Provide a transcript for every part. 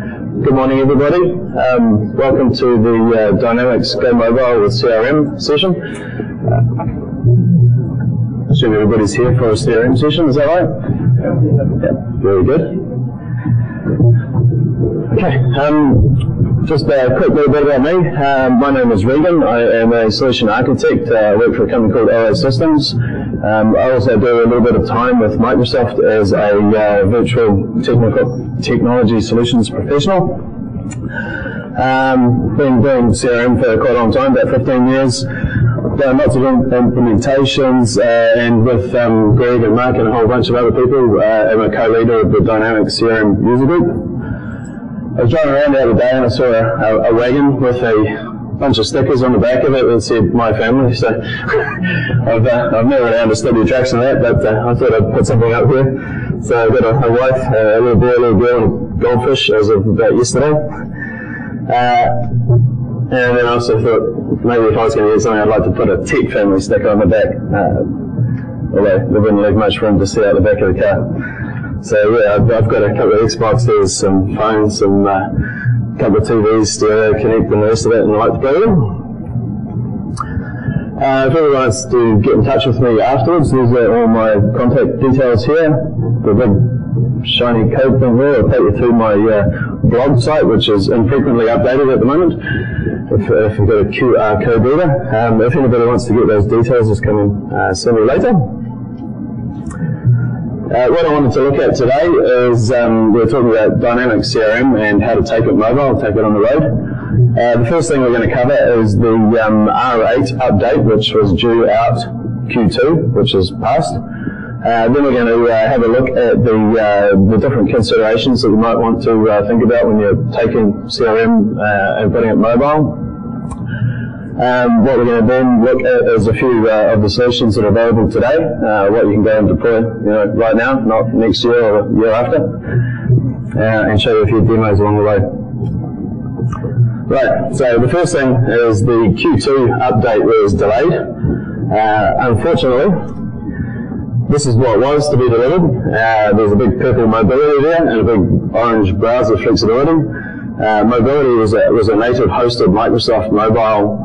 Good morning, everybody. Welcome to the Dynamics Go Mobile with CRM session. I assume everybody's here for a CRM session, is that right? Yeah, very good. Okay, just a quick little bit about me. My name is Regan. I am a solution architect. I work for a company called OA Systems. I also do a little bit of time with Microsoft as a virtual technology solutions professional. Been doing CRM for quite a long time, about 15 years. Done lots of implementations, and with Greg and Mark and a whole bunch of other people, I'm a co-leader of the Dynamics CRM user group. I was driving around the other day and I saw a wagon with a bunch of stickers on the back of it that said "My Family." So I've never really understood the attraction of that, but I thought I'd put something up here. So I've got a wife, a little boy, a little girl, and a goldfish as of about yesterday. And then I also thought maybe if I was going to get something, I'd like to put a Tech Family sticker on the back. Although there wouldn't leave much room to see out the back of the car. So yeah, I've got a couple of Xboxes, some phones, some couple of TVs, stereo, connect, and the rest of it, and I like to play them. If anyone wants to get in touch with me afterwards, there's all my contact details here. The big shiny code thing there will take you through my blog site, which is infrequently updated at the moment. If you've got a QR code reader. If anybody wants to get those details, just come and see me later. What I wanted to look at today is we're talking about Dynamics CRM and how to take it mobile, take it on the road. The first thing we're going to cover is the R8 update, which was due out Q2, which is past. Then we're going to have a look at the different considerations that you might want to think about when you're taking CRM and putting it mobile. What we're going to then look at is a few of the solutions that are available today, what you can go and deploy right now, not next year or the year after, and show you a few demos along the way. Right, so the first thing is the Q2 update was delayed. Unfortunately, this is what was to be delivered. There's a big purple mobility there and a big orange browser flexibility. Mobility was a native hosted Microsoft mobile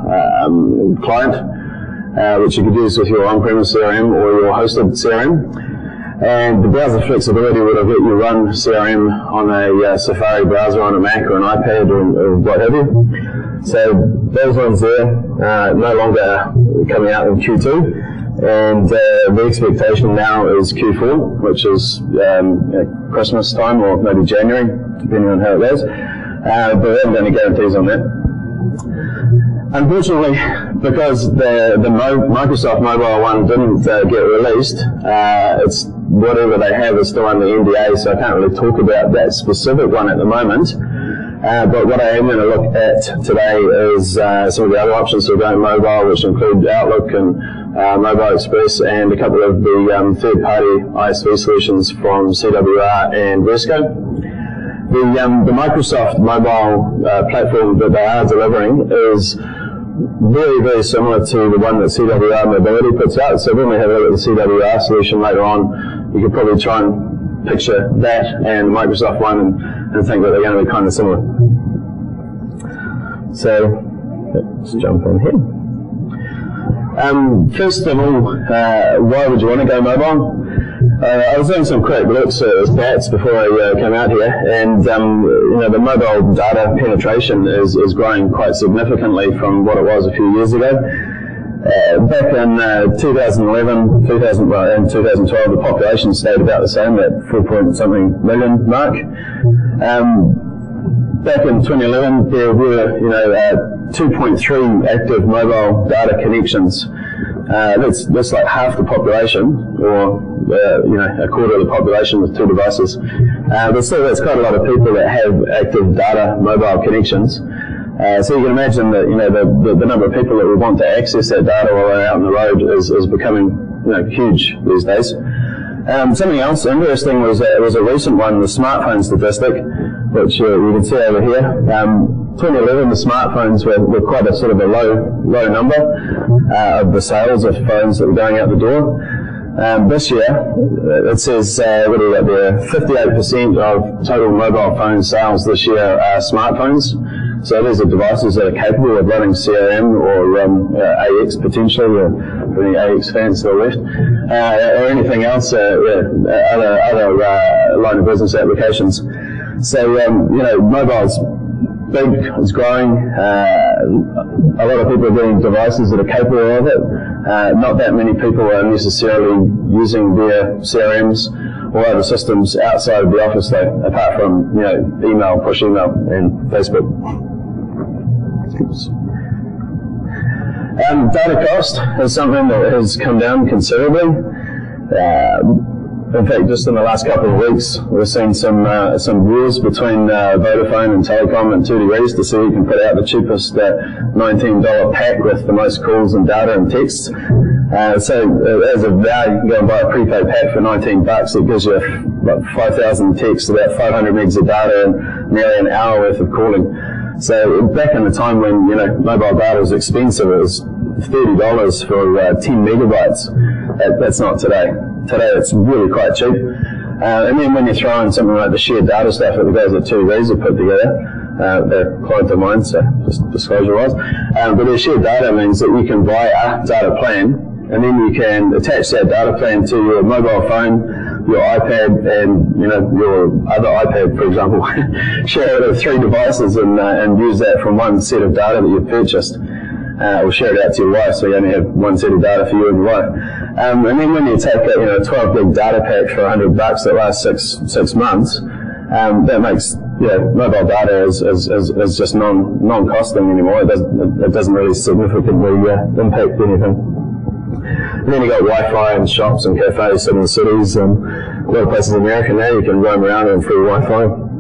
client, which you could use with your on-premise CRM or your hosted CRM. And the browser flexibility would have let you run CRM on a Safari browser on a Mac or an iPad or what have you. So those ones there no longer coming out in Q2. And the expectation now is Q4, which is Christmas time or maybe January, depending on how it goes. But we haven't got any guarantees on that. Unfortunately, because the Microsoft Mobile one didn't get released, it's whatever they have is still under NDA, so I can't really talk about that specific one at the moment. But what I am going to look at today is some of the other options for going mobile, which include Outlook and Mobile Express and a couple of the third-party ISV solutions from CWR and Resco. The Microsoft mobile platform that they are delivering is very, very similar to the one that CWR Mobility puts out. So when we have a look at the CWR solution later on, you could probably try and picture that and the Microsoft one and think that they're going to be kind of similar. So let's jump in here. First of all, why would you want to go mobile? I was doing some quick looks at stats before I came out here, and the mobile data penetration is growing quite significantly from what it was a few years ago. Back in 2011, and 2012, the population stayed about the same at 4-point-something million mark. Back in 2011, there were 2.3 active mobile data connections. That's like half the population, or a quarter of the population with 2 devices. But still, that's quite a lot of people that have active data mobile connections. So you can imagine that the number of people that would want to access that data while they're out on the road is becoming huge these days. Something else interesting was a recent one, the smartphone statistic, which you can see over here. 2011, the smartphones were quite a sort of a low number of the sales of phones that were going out the door. This year, it says, what do we got there, 58% of total mobile phone sales this year are smartphones. So these are devices that are capable of running CRM or AX potentially, or for any AX fans still left, or anything else, other line of business applications. So, mobile's big, it's growing. A lot of people are getting devices that are capable of it. Not that many people are necessarily using their CRMs or other systems outside of the office though, apart from, email, push email, and Facebook. Data cost is something that has come down considerably. In fact, just in the last couple of weeks, we've seen some wars between Vodafone and Telecom and 2degrees to see who can put out the cheapest $19 pack with the most calls and data and texts. So as of now, you can go and buy a prepaid pack for $19. It gives you about 5,000 texts, about 500 megs of data, and nearly an hour worth of calling. So back in the time when mobile data was expensive, it was $30 for 10 megabytes. That's not today. Today it's really quite cheap. And then when you throw in something like the shared data stuff that the guys at 2degrees have put together, they're client of mine, so just disclosure-wise. But their shared data means that you can buy a data plan, and then you can attach that data plan to your mobile phone, your iPad, and your other iPad, for example. Share it with 3 devices and use that from one set of data that you've purchased. Or share it out to your wife, so you only have one set of data for you and your wife. And then when you take a 12 gig data pack for $100 that lasts six months, that makes mobile data is just non-costing anymore. It doesn't really significantly impact anything. And then you got Wi-Fi in shops and cafes in the cities. A lot of places in America now you can roam around on free Wi-Fi.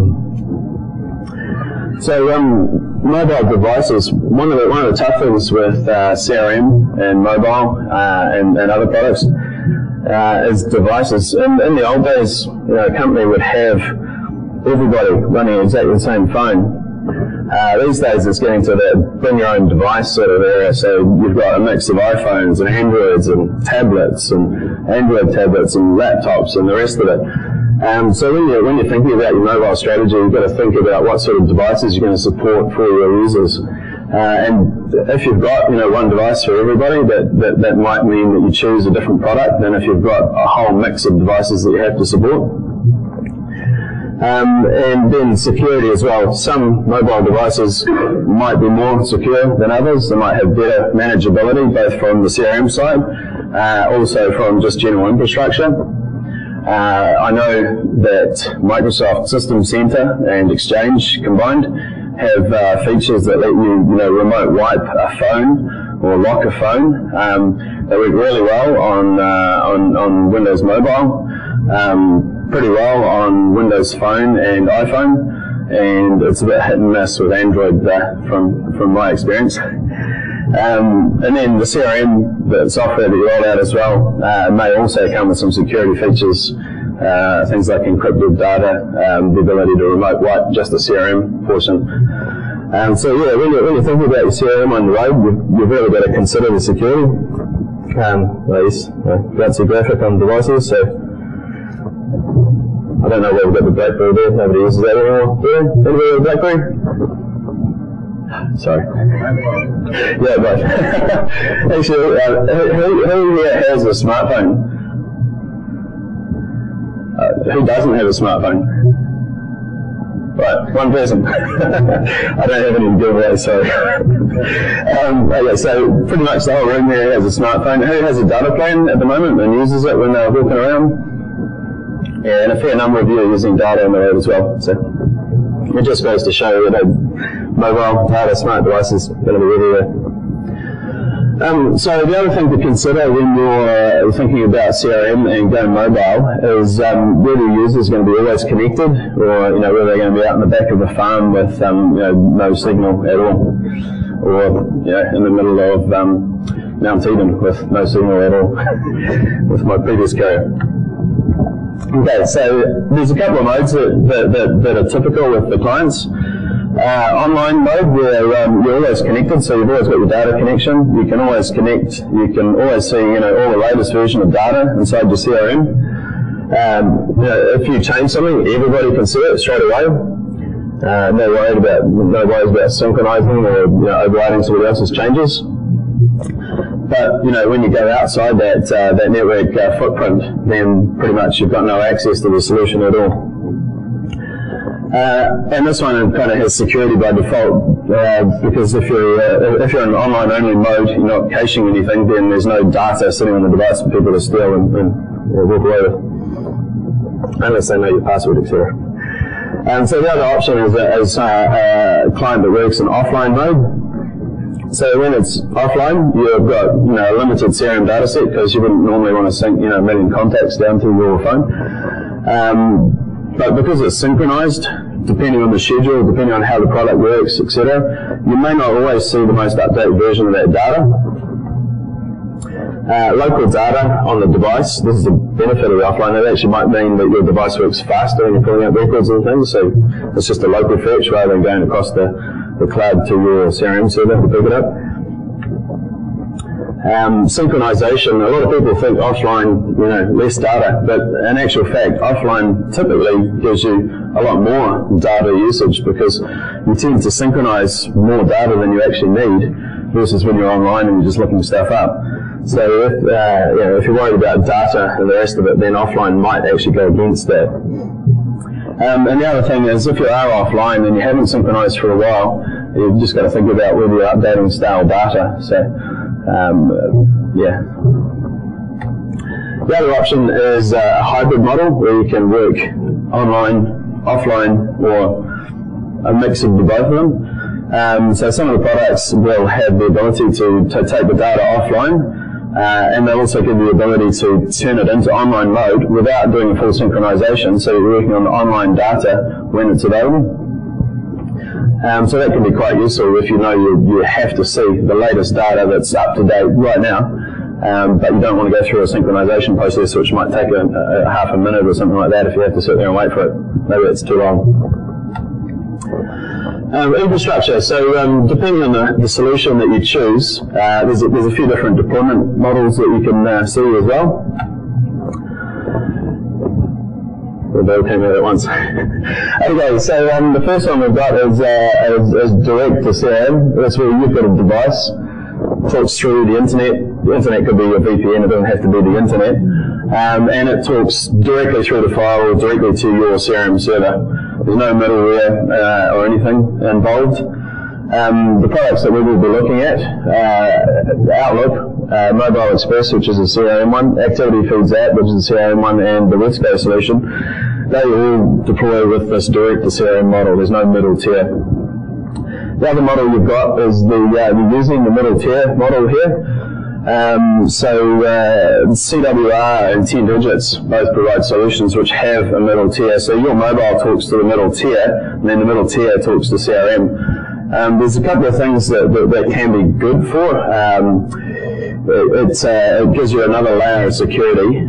So mobile devices. One of the tough things with CRM and mobile and other products is devices. In the old days, a company would have everybody running exactly the same phone. These days it's getting to that bring your own device sort of area, so you've got a mix of iPhones and Androids and tablets and Android tablets and laptops and the rest of it. So when you're thinking about your mobile strategy, you've got to think about what sort of devices you're going to support for your users. And if you've got one device for everybody, that might mean that you choose a different product than if you've got a whole mix of devices that you have to support. And then security as well. Some mobile devices might be more secure than others. They might have better manageability, both from the CRM side, also from just general infrastructure. I know that Microsoft System Center and Exchange combined have features that let you, remote wipe a phone or lock a phone. They work really well on Windows Mobile. Pretty well on Windows Phone and iPhone, and it's a bit hit and miss with Android from my experience. And then the CRM, the software that you roll out as well, may also come with some security features, things like encrypted data, the ability to remote wipe just the CRM portion. So yeah, when you're thinking about your CRM on the road, you've really got to consider the security. That's a graphic on devices, so I don't know where we've got the BlackBerry there. Nobody uses that anymore. Yeah? Anybody with a BlackBerry? Sorry. Yeah, but actually, who has a smartphone? Who doesn't have a smartphone? Right, one person. I don't have any giveaways, so. Okay, so pretty much the whole room here has a smartphone. Who has a data plan at the moment and uses it when they're walking around? Yeah, and a fair number of you are using data on the road as well. So it just goes to show that mobile data, smart devices, going to be everywhere. So the other thing to consider when you're thinking about CRM and going mobile is whether the user is going to be always connected, or whether they're going to be out in the back of a farm with no signal at all, or in the middle of Mount Eden with no signal at all with my previous carrier. Okay, so there's a couple of modes that are typical with the clients. Online mode where you're always connected, so you've always got your data connection. You can always connect. You can always see, all the latest version of data inside your CRM. If you change something, everybody can see it straight away. No worries about synchronizing or overriding somebody else's changes. But when you go outside that network footprint, then pretty much you've got no access to the solution at all. And this one kind of has security by default, because if you're in an online-only mode, you're not caching anything, then there's no data sitting on the device for people to steal and walk away with, unless they know your password, etc. And so the other option is a client that works in offline mode. So when it's offline, you've got a limited CRM data set, because you wouldn't normally want to sync a million contacts down to your phone. But because it's synchronized, depending on the schedule, depending on how the product works, etc., you may not always see the most updated version of that data. Local data on the device, this is the benefit of the offline. It actually might mean that your device works faster when you're pulling up records and things, so it's just a local fetch rather than going across the cloud to your CRM server to pick it up. Synchronization, a lot of people think offline, less data, but in actual fact, offline typically gives you a lot more data usage, because you tend to synchronize more data than you actually need, versus when you're online and you're just looking stuff up. So if you're worried about data and the rest of it, then offline might actually go against that. And the other thing is, if you are offline and you haven't synchronized for a while, you've just got to think about whether you're updating stale data. So, The other option is a hybrid model, where you can work online, offline, or a mix of both of them. So some of the products will have the ability to take the data offline, and they'll also give you the ability to turn it into online mode without doing a full synchronization, so you're working on the online data when it's available. So that can be quite useful if you have to see the latest data that's up to date right now, but you don't want to go through a synchronization process, which might take a half a minute or something like that if you have to sit there and wait for it. Maybe it's too long. Infrastructure. So depending on the solution that you choose, there's a few different deployment models that you can see as well. They all came out at once. Okay, so the first one we've got is direct to CRM. That's where you've got a device, talks through the internet. The internet could be your VPN, it doesn't have to be the internet. And it talks directly through the file or directly to your CRM server. There's no middleware or anything involved. The products that we will be looking at, Outlook, Mobile Express, which is a CRM one, Activity Feeds app, which is a CRM one, and the Wesco solution, they all deploy with this direct to CRM model. There's no middle tier. The other model you've got is you're using the middle tier model here. CWR and 10 Digits both provide solutions which have a middle tier. So your mobile talks to the middle tier, and then the middle tier talks to CRM. There's a couple of things that can be good for. It gives you another layer of security.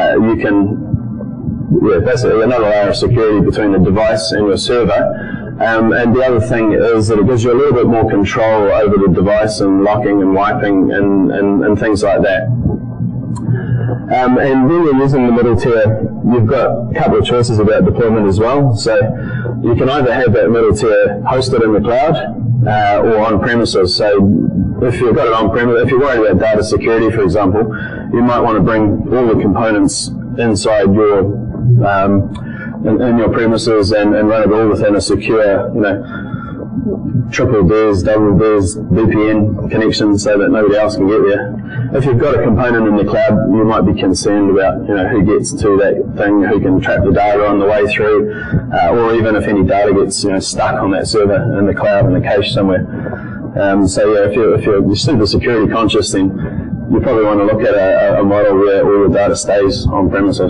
Basically another layer of security between the device and your server. And the other thing is that it gives you a little bit more control over the device and locking and wiping and things like that. And when you're using the middle tier, you've got a couple of choices about deployment as well. So you can either have that middle tier hosted in the cloud or on premises. So if you've got it on premises, if you're worried about data security, for example, you might want to bring all the components inside your in your premises and run it all within a secure, triple DES, double DES, VPN connection so that nobody else can get there. If you've got a component in the cloud, you might be concerned about, who gets to that thing, who can trap the data on the way through, or even if any data gets, stuck on that server in the cloud in the cache somewhere. If you're super security conscious, then you probably want to look at a model where all your data stays on premises.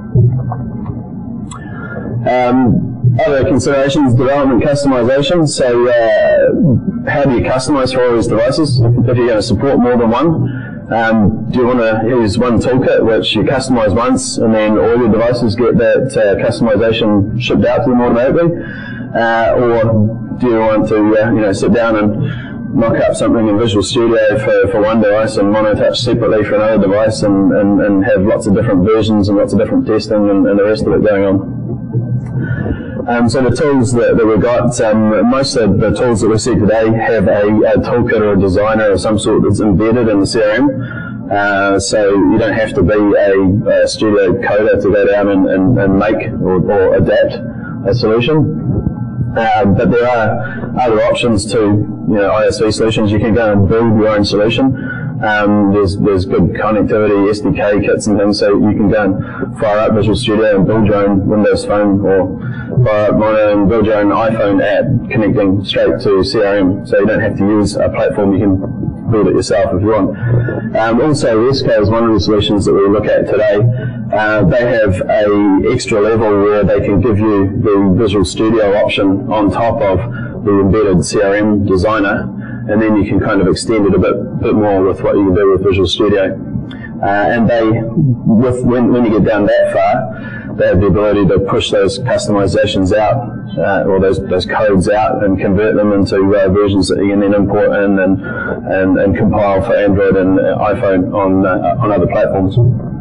Other considerations, development customization. So how do you customize for all these devices? If you're going to support more than one, do you want to use one toolkit which you customize once and then all your devices get that customization shipped out to them automatically? or do you want to sit down and mock up something in Visual Studio for one device and monotouch separately for another device, and have lots of different versions and lots of different testing and the rest of it going on. So the tools that we've got, most of the tools that we see today have a toolkit or a designer of some sort that's embedded in the CRM. So you don't have to be a studio coder to go down and make or adapt a solution. But there are other options to ISV solutions. You can go and build your own solution. There's good connectivity, SDK kits and things, so you can go and fire up Visual Studio and build your own Windows Phone, or fire up Mono and build your own iPhone app connecting straight to CRM. So you don't have to use a platform, you can build it yourself if you want. Also, Resco is one of the solutions that we look at today. They have a extra level where they can give you the Visual Studio option on top of the embedded CRM designer, and then you can kind of extend it a bit more with what you can do with Visual Studio. And when you get down that far, they have the ability to push those customizations out, or those codes out, and convert them into versions that you can then import in and compile for Android and iPhone on other platforms.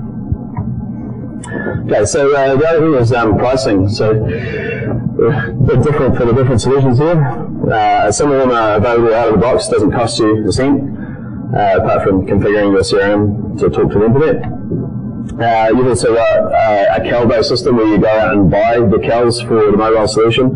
Okay, so the other thing is pricing. So a bit different for the different solutions here. Some of them are available out of the box, doesn't cost you a cent, apart from configuring your CRM to talk to the internet. You've also got a CAL-based system where you go out and buy the CALs for the mobile solution.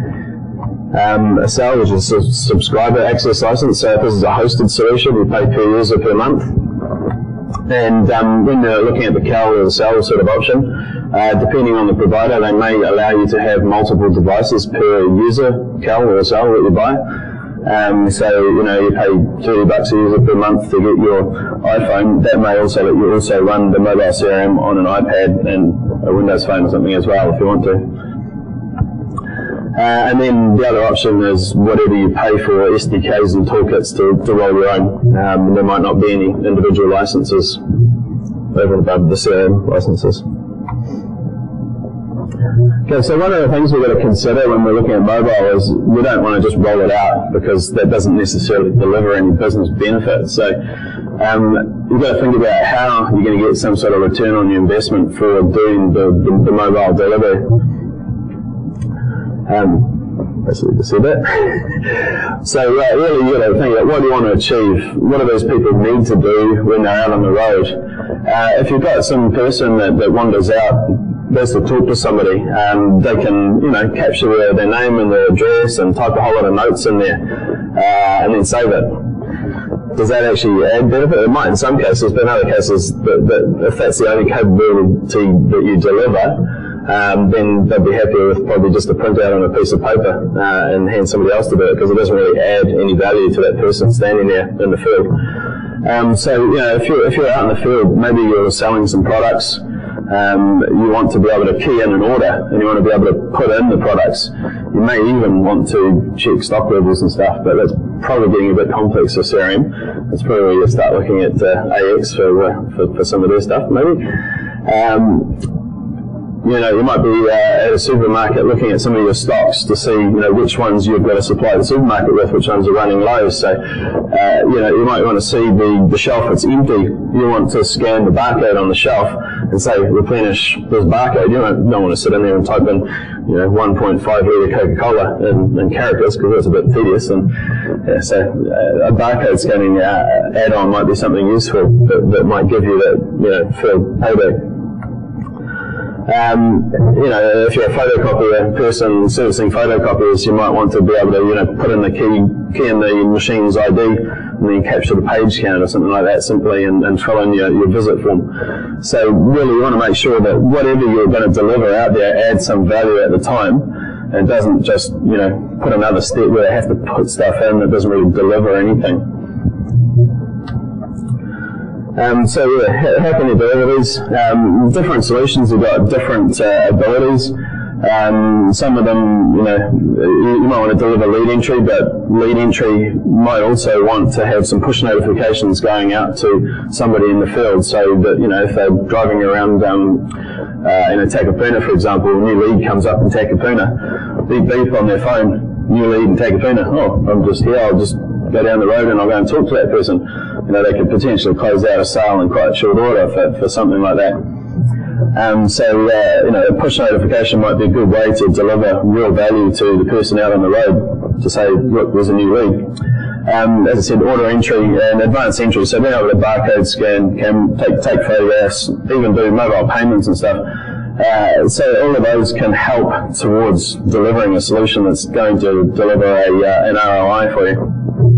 A SAL, which is a subscriber access license. So if this is a hosted solution, you pay per user per month. And when you're looking at the CAL or the SAL sort of option, depending on the provider, they may allow you to have multiple devices per user CAL or SAL that you buy. So you pay $30 a user per month to get your iPhone. That may also let you also run the mobile CRM on an iPad and a Windows Phone or something as well if you want to. And then the other option is whatever you pay for SDKs and toolkits to roll your own. There might not be any individual licenses over and above the CRM licenses. Okay, so one of the things we've got to consider when we're looking at mobile is we don't want to just roll it out, because that doesn't necessarily deliver any business benefit. So you've got to think about how you're going to get some sort of return on your investment for doing the mobile delivery. Basically just said that. So really you've got to think about what do you want to achieve? What do those people need to do when they're out on the road? If you've got some person that wanders out, goes to talk to somebody, they can capture their name and their address and type a whole lot of notes in there, and then save it. Does that actually add benefit? It might in some cases, but in other cases, if that's the only capability that you deliver, then they'll be happier with probably just a printout on a piece of paper and hand somebody else to do it, because it doesn't really add any value to that person standing there in the field. So if you're out in the field, maybe you're selling some products. You want to be able to key in an order, and you want to be able to put in the products. You may even want to check stock levels and stuff, but that's probably getting a bit complex for CRM. That's probably where you start looking at AX for some of their stuff, maybe. You might be at a supermarket looking at some of your stocks to see, which ones you've got to supply the supermarket with, which ones are running low. So, you might want to see the shelf that's empty. You want to scan the barcode on the shelf and say, replenish this barcode. You don't want to sit in there and type in, 1.5 litre Coca-Cola in characters, because that's a bit tedious. And so a barcode scanning add-on might be something useful that might give you that, field payback. If you're a photocopier person servicing photocopiers, you might want to be able to, put in the key in the machine's ID, and then capture the page count or something like that simply, and fill in your visit form. So really you want to make sure that whatever you're going to deliver out there adds some value at the time, and doesn't just, put another step where they have to put stuff in that doesn't really deliver anything. So how can you deliver these? Different solutions have got different abilities. Some of them, you might want to deliver lead entry, but lead entry might also want to have some push notifications going out to somebody in the field, so that, if they're driving around Takapuna, for example, a new lead comes up in Takapuna, beep on their phone, new lead in Takapuna. Oh, I'm just here, I'll just go down the road and I'll go and talk to that person. They could potentially close out a sale in quite short order for something like that. A push notification might be a good way to deliver real value to the person out on the road to say, look, there's a new lead. As I said, order entry and advanced entry, so being able to barcode scan, can take photographs, even do mobile payments and stuff. So all of those can help towards delivering a solution that's going to deliver an ROI for you.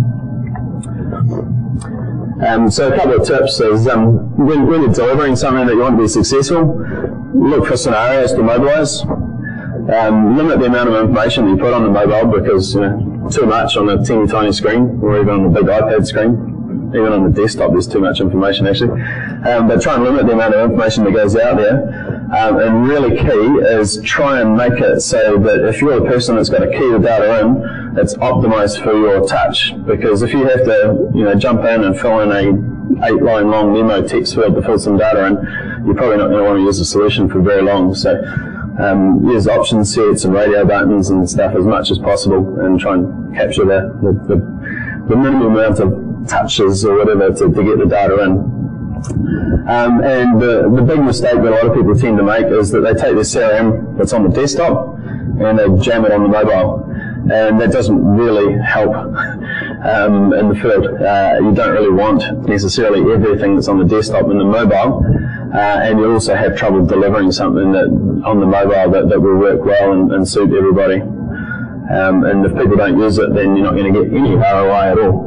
So a couple of tips is when you're delivering something that you want to be successful, look for scenarios to mobilize. Limit the amount of information that you put on the mobile, because too much on a teeny tiny screen, or even on a big iPad screen. Even on the desktop there's too much information actually. But try and limit the amount of information that goes out there. And really key is try and make it so that if you're the person that's got to key the data in, it's optimized for your touch. Because if you have to jump in and fill in a 8-line long memo text field to fill some data in, you're probably not going to want to use the solution for very long. So use option sets and radio buttons and stuff as much as possible, and try and capture the minimum amount of touches or whatever to get the data in. And the big mistake that a lot of people tend to make is that they take their CRM that's on the desktop and they jam it on the mobile, and that doesn't really help in the field. You don't really want necessarily everything that's on the desktop in the mobile, and you also have trouble delivering something that on the mobile that will work well and suit everybody. And if people don't use it, then you're not going to get any ROI at all.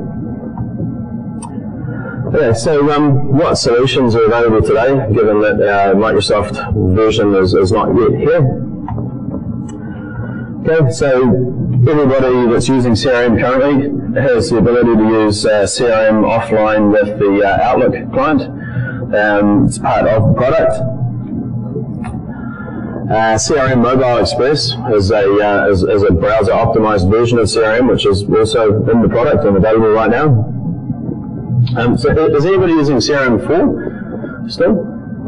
Yeah, so what solutions are available today, given that Microsoft version is not yet here? Okay, so everybody that's using CRM currently has the ability to use CRM offline with the Outlook client. It's part of the product. CRM Mobile Express is a browser-optimized version of CRM, which is also in the product and available right now. So is anybody using CRM 4 still?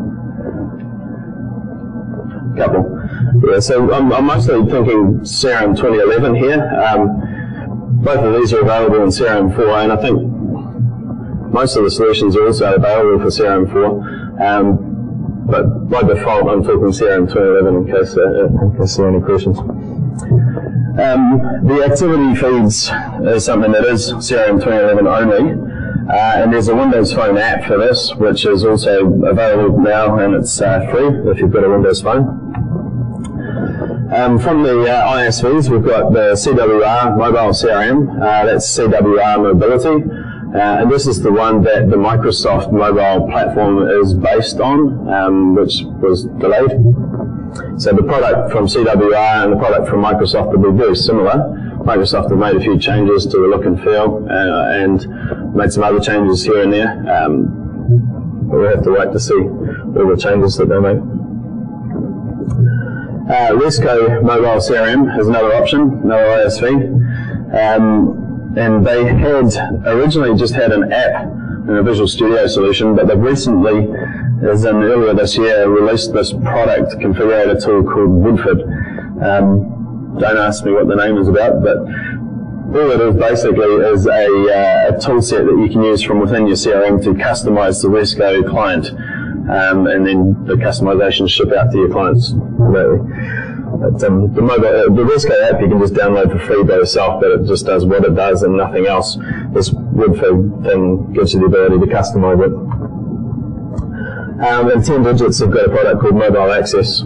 Couple. Yeah, so I'm mostly thinking CRM 2011 here. Both of these are available in CRM 4, and I think most of the solutions are also available for CRM 4. But by default, I'm talking CRM 2011 in case there are any questions. The activity feeds is something that is CRM 2011 only. And there's a Windows Phone app for this, which is also available now, and it's free if you've got a Windows Phone. From the ISVs, we've got the CWR Mobile CRM, that's CWR Mobility, and this is the one that the Microsoft mobile platform is based on, which was delayed. So the product from CWR and the product from Microsoft will be very similar. Microsoft have made a few changes to the look and feel, and made some other changes here and there, but we'll have to wait to see all the changes that they make. Resco Mobile CRM is another option, another ISV, and they had originally just had an app and a Visual Studio solution, but they've recently, as in earlier this year, released this product configurator tool called Woodford. Don't ask me what the name is about, but all it is basically is a tool set that you can use from within your CRM to customize the Resco client, and then the customization ship out to your clients remotely. But the Resco app you can just download for free by yourself, but it just does what it does and nothing else. This Woodford thing gives you the ability to customize it. And 10 Digits have got a product called Mobile Access.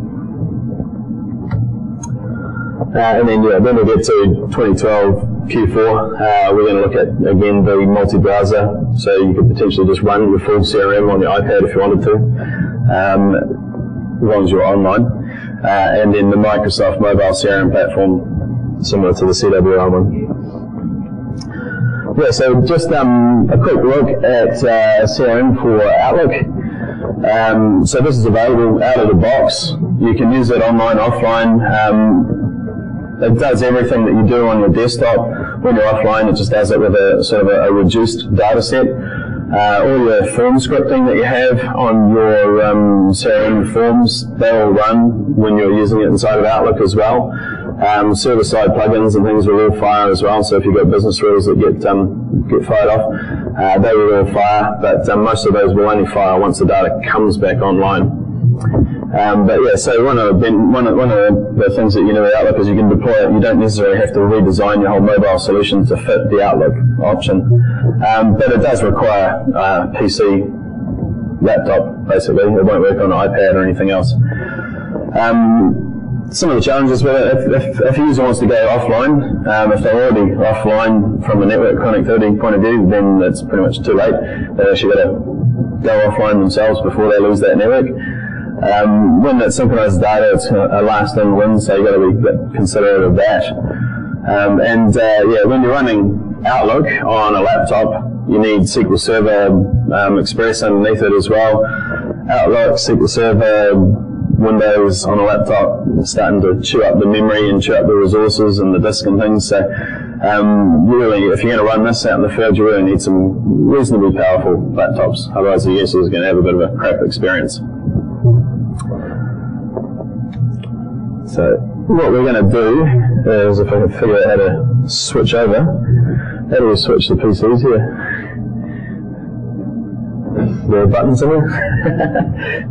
And then when we get to 2012 Q4, we're going to look at, again, the multi-browser. So you could potentially just run your full CRM on your iPad if you wanted to, as long as you're online. And then the Microsoft mobile CRM platform, similar to the CWR one. Yeah, so just a quick look at CRM for Outlook. So this is available out of the box. You can use it online, offline. It does everything that you do on your desktop. When you're offline, it just does it with a sort of a reduced data set. All your form scripting that you have on your CRM forms, they'll run when you're using it inside of Outlook as well. Server-side plugins and things will all fire as well, so if you've got business rules that get fired off, they will all fire, but most of those will only fire once the data comes back online. But yeah, so one of the things that you know with Outlook is you can deploy it. You don't necessarily have to redesign your whole mobile solution to fit the Outlook option. But it does require a PC laptop, basically. It won't work on an iPad or anything else. Some of the challenges with it, if a user wants to go offline, if they're already offline from a network connectivity point of view, then it's pretty much too late. They've actually got to go offline themselves before they lose that network. When it's synchronized data, it's a last in win, so you've got to be a bit considerate of that. Yeah, when you're running Outlook on a laptop, you need SQL Server Express underneath it as well. Outlook, SQL Server, Windows on a laptop, starting to chew up the memory and chew up the resources and the disk and things. So really, if you're going to run this out in the field, you really need some reasonably powerful laptops. Otherwise, the user is going to have a bit of a crap experience. So what we're going to do is, if I can figure out how to switch over, how do we switch the PCs here? Is there a button somewhere?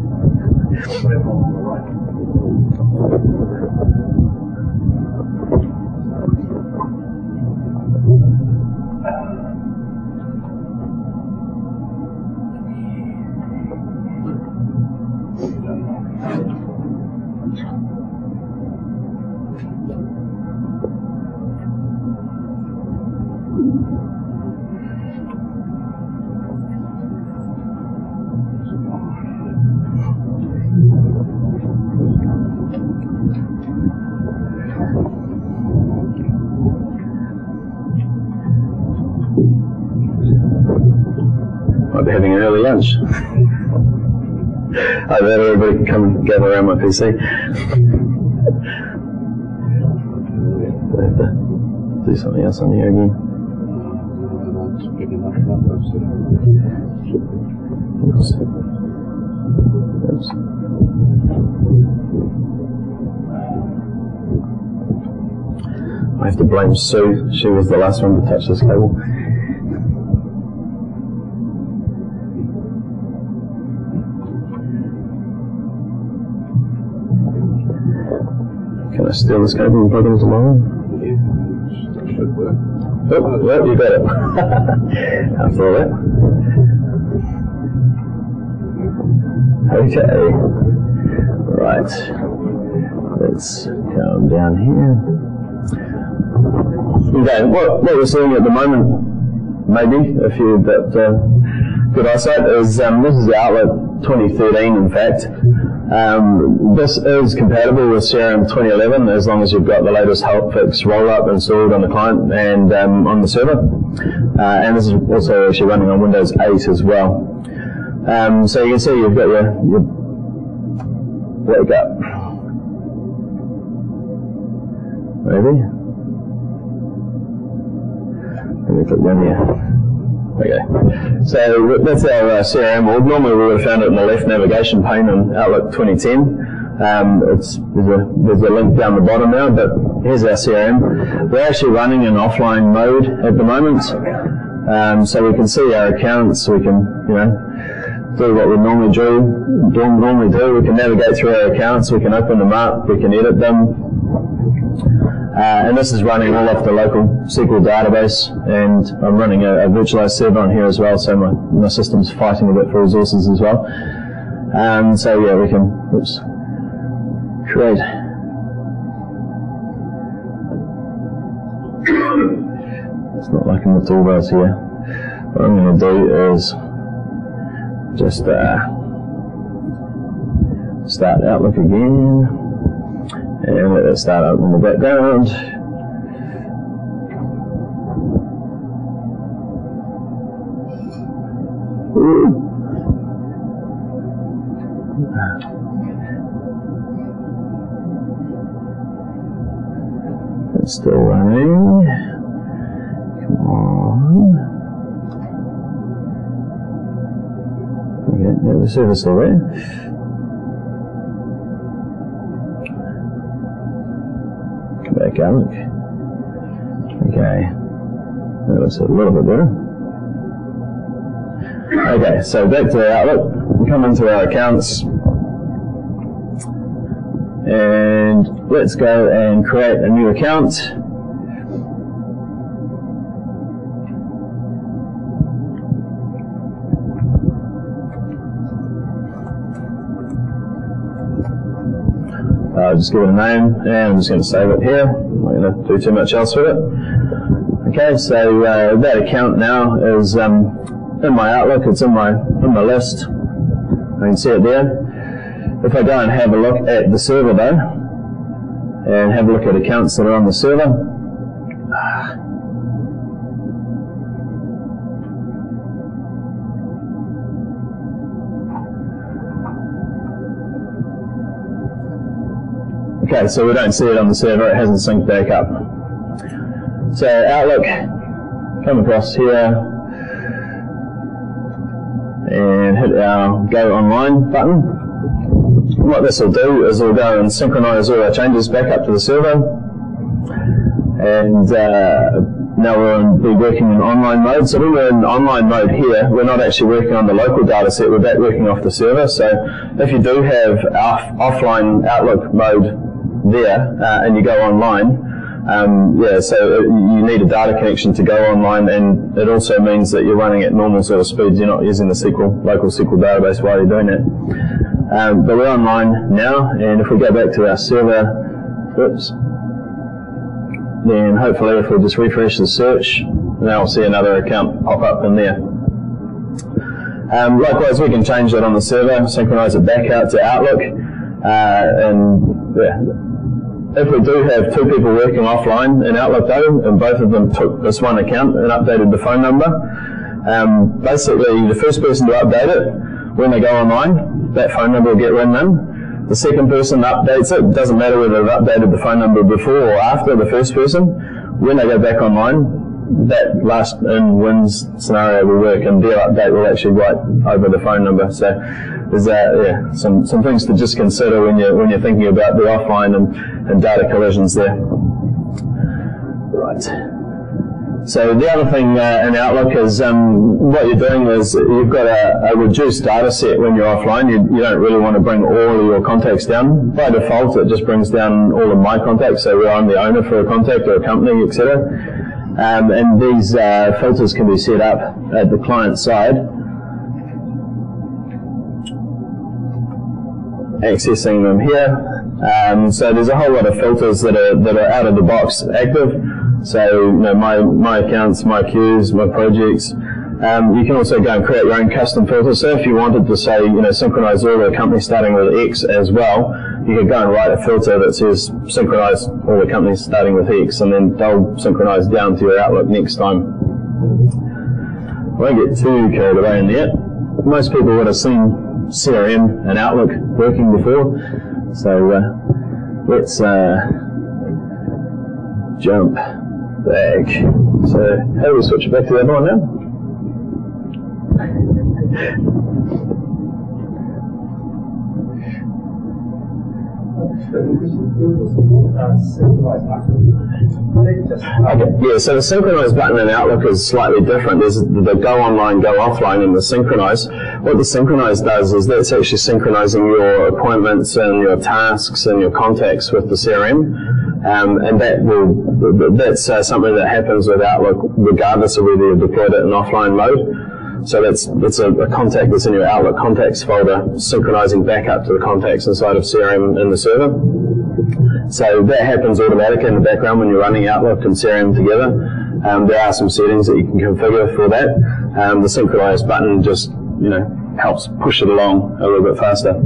Might be having an early lunch. I bet everybody can come and gather around my PC. Do something else on here again. Oops. Oops. I have to blame Sue. She was the last one to touch this cable. Can I steal this cable and plug it into mine? Yeah, should work. Oh, well, you got it. After all that. Okay. Right. Let's come down here. Okay, what we're seeing at the moment, maybe, if you've got good eyesight, is this is Outlook 2013, in fact. This is compatible with CRM 2011 as long as you've got the latest Helpfix rollup installed on the client and on the server. And this is also actually running on Windows 8 as well. So you can see you've got your wake up. Maybe? Let me click down here. Okay, so that's our CRM org. Normally we would have found it in the left navigation pane in Outlook 2010. There's a link down the bottom now, but here's our CRM. We're actually running in offline mode at the moment, so we can see our accounts. We can, do what we normally do. We can navigate through our accounts. We can open them up. We can edit them. And this is running all off the local SQL database, and I'm running a virtualized server on here as well, so my system's fighting a bit for resources as well. So yeah, we can create. It's not liking the toolbars here. What I'm going to do is just start Outlook again. And let it start up in the background. It's still running. Come on. Okay, yeah, the server's still there. Come back Outlook. Okay, that looks a little bit better. Okay, so back to Outlook. We come into our accounts, and let's go and create a new account. Just give it a name, and I'm just going to save it here. I'm not going to do too much else with it. Okay, so that account now is in my Outlook. It's in my list. I can see it there. If I go and have a look at the server though, and have a look at accounts that are on the server, okay, so we don't see it on the server, it hasn't synced back up. So Outlook, come across here and hit our Go Online button. What this will do is it'll go and synchronize all our changes back up to the server. And now we'll be working in online mode. So when we're in online mode here, we're not actually working on the local data set, we're back working off the server. So if you do have offline Outlook mode there and you go online, so you need a data connection to go online, and it also means that you're running at normal sort of speeds. You're not using the local SQL database while you're doing it. But we're online now, and if we go back to our server, then hopefully if we just refresh the search, now we'll see another account pop up in there. Likewise, we can change that on the server, synchronize it back out to Outlook, if we do have two people working offline in Outlook though, and both of them took this one account and updated the phone number, basically the first person to update it, when they go online, that phone number will get run in. The second person updates it, doesn't matter whether they've updated the phone number before or after the first person, when they go back online, that last in wins scenario will work, and their update will actually write over the phone number. So there's some things to just consider when you're thinking about the offline and data collisions there. Right. So the other thing in Outlook is what you're doing is you've got a reduced data set when you're offline. You don't really want to bring all of your contacts down. By default, it just brings down all of my contacts, so where I'm the owner for a contact or a company, etc. And these filters can be set up at the client side, accessing them here. So there's a whole lot of filters that are out of the box active. So my accounts, my queues, my projects. You can also go and create your own custom filters. So if you wanted to say synchronize all the companies starting with X as well, you could go and write a filter that says synchronize all the companies starting with X, and then they'll synchronize down to your Outlook next time. I won't get too carried away in there. Most people would have seen CRM and Outlook working before, so let's jump back. So how do we switch it back to the other one now? Okay, yeah, so the synchronize button in Outlook is slightly different. There's the go online, go offline, and the synchronize. What the synchronize does is that's actually synchronizing your appointments and your tasks and your contacts with the CRM. And that's something that happens with Outlook regardless of whether you've deployed it in offline mode. So that's a contact that's in your Outlook contacts folder, synchronizing back up to the contacts inside of CRM in the server. So that happens automatically in the background when you're running Outlook and CRM together. There are some settings that you can configure for that. The synchronize button just helps push it along a little bit faster.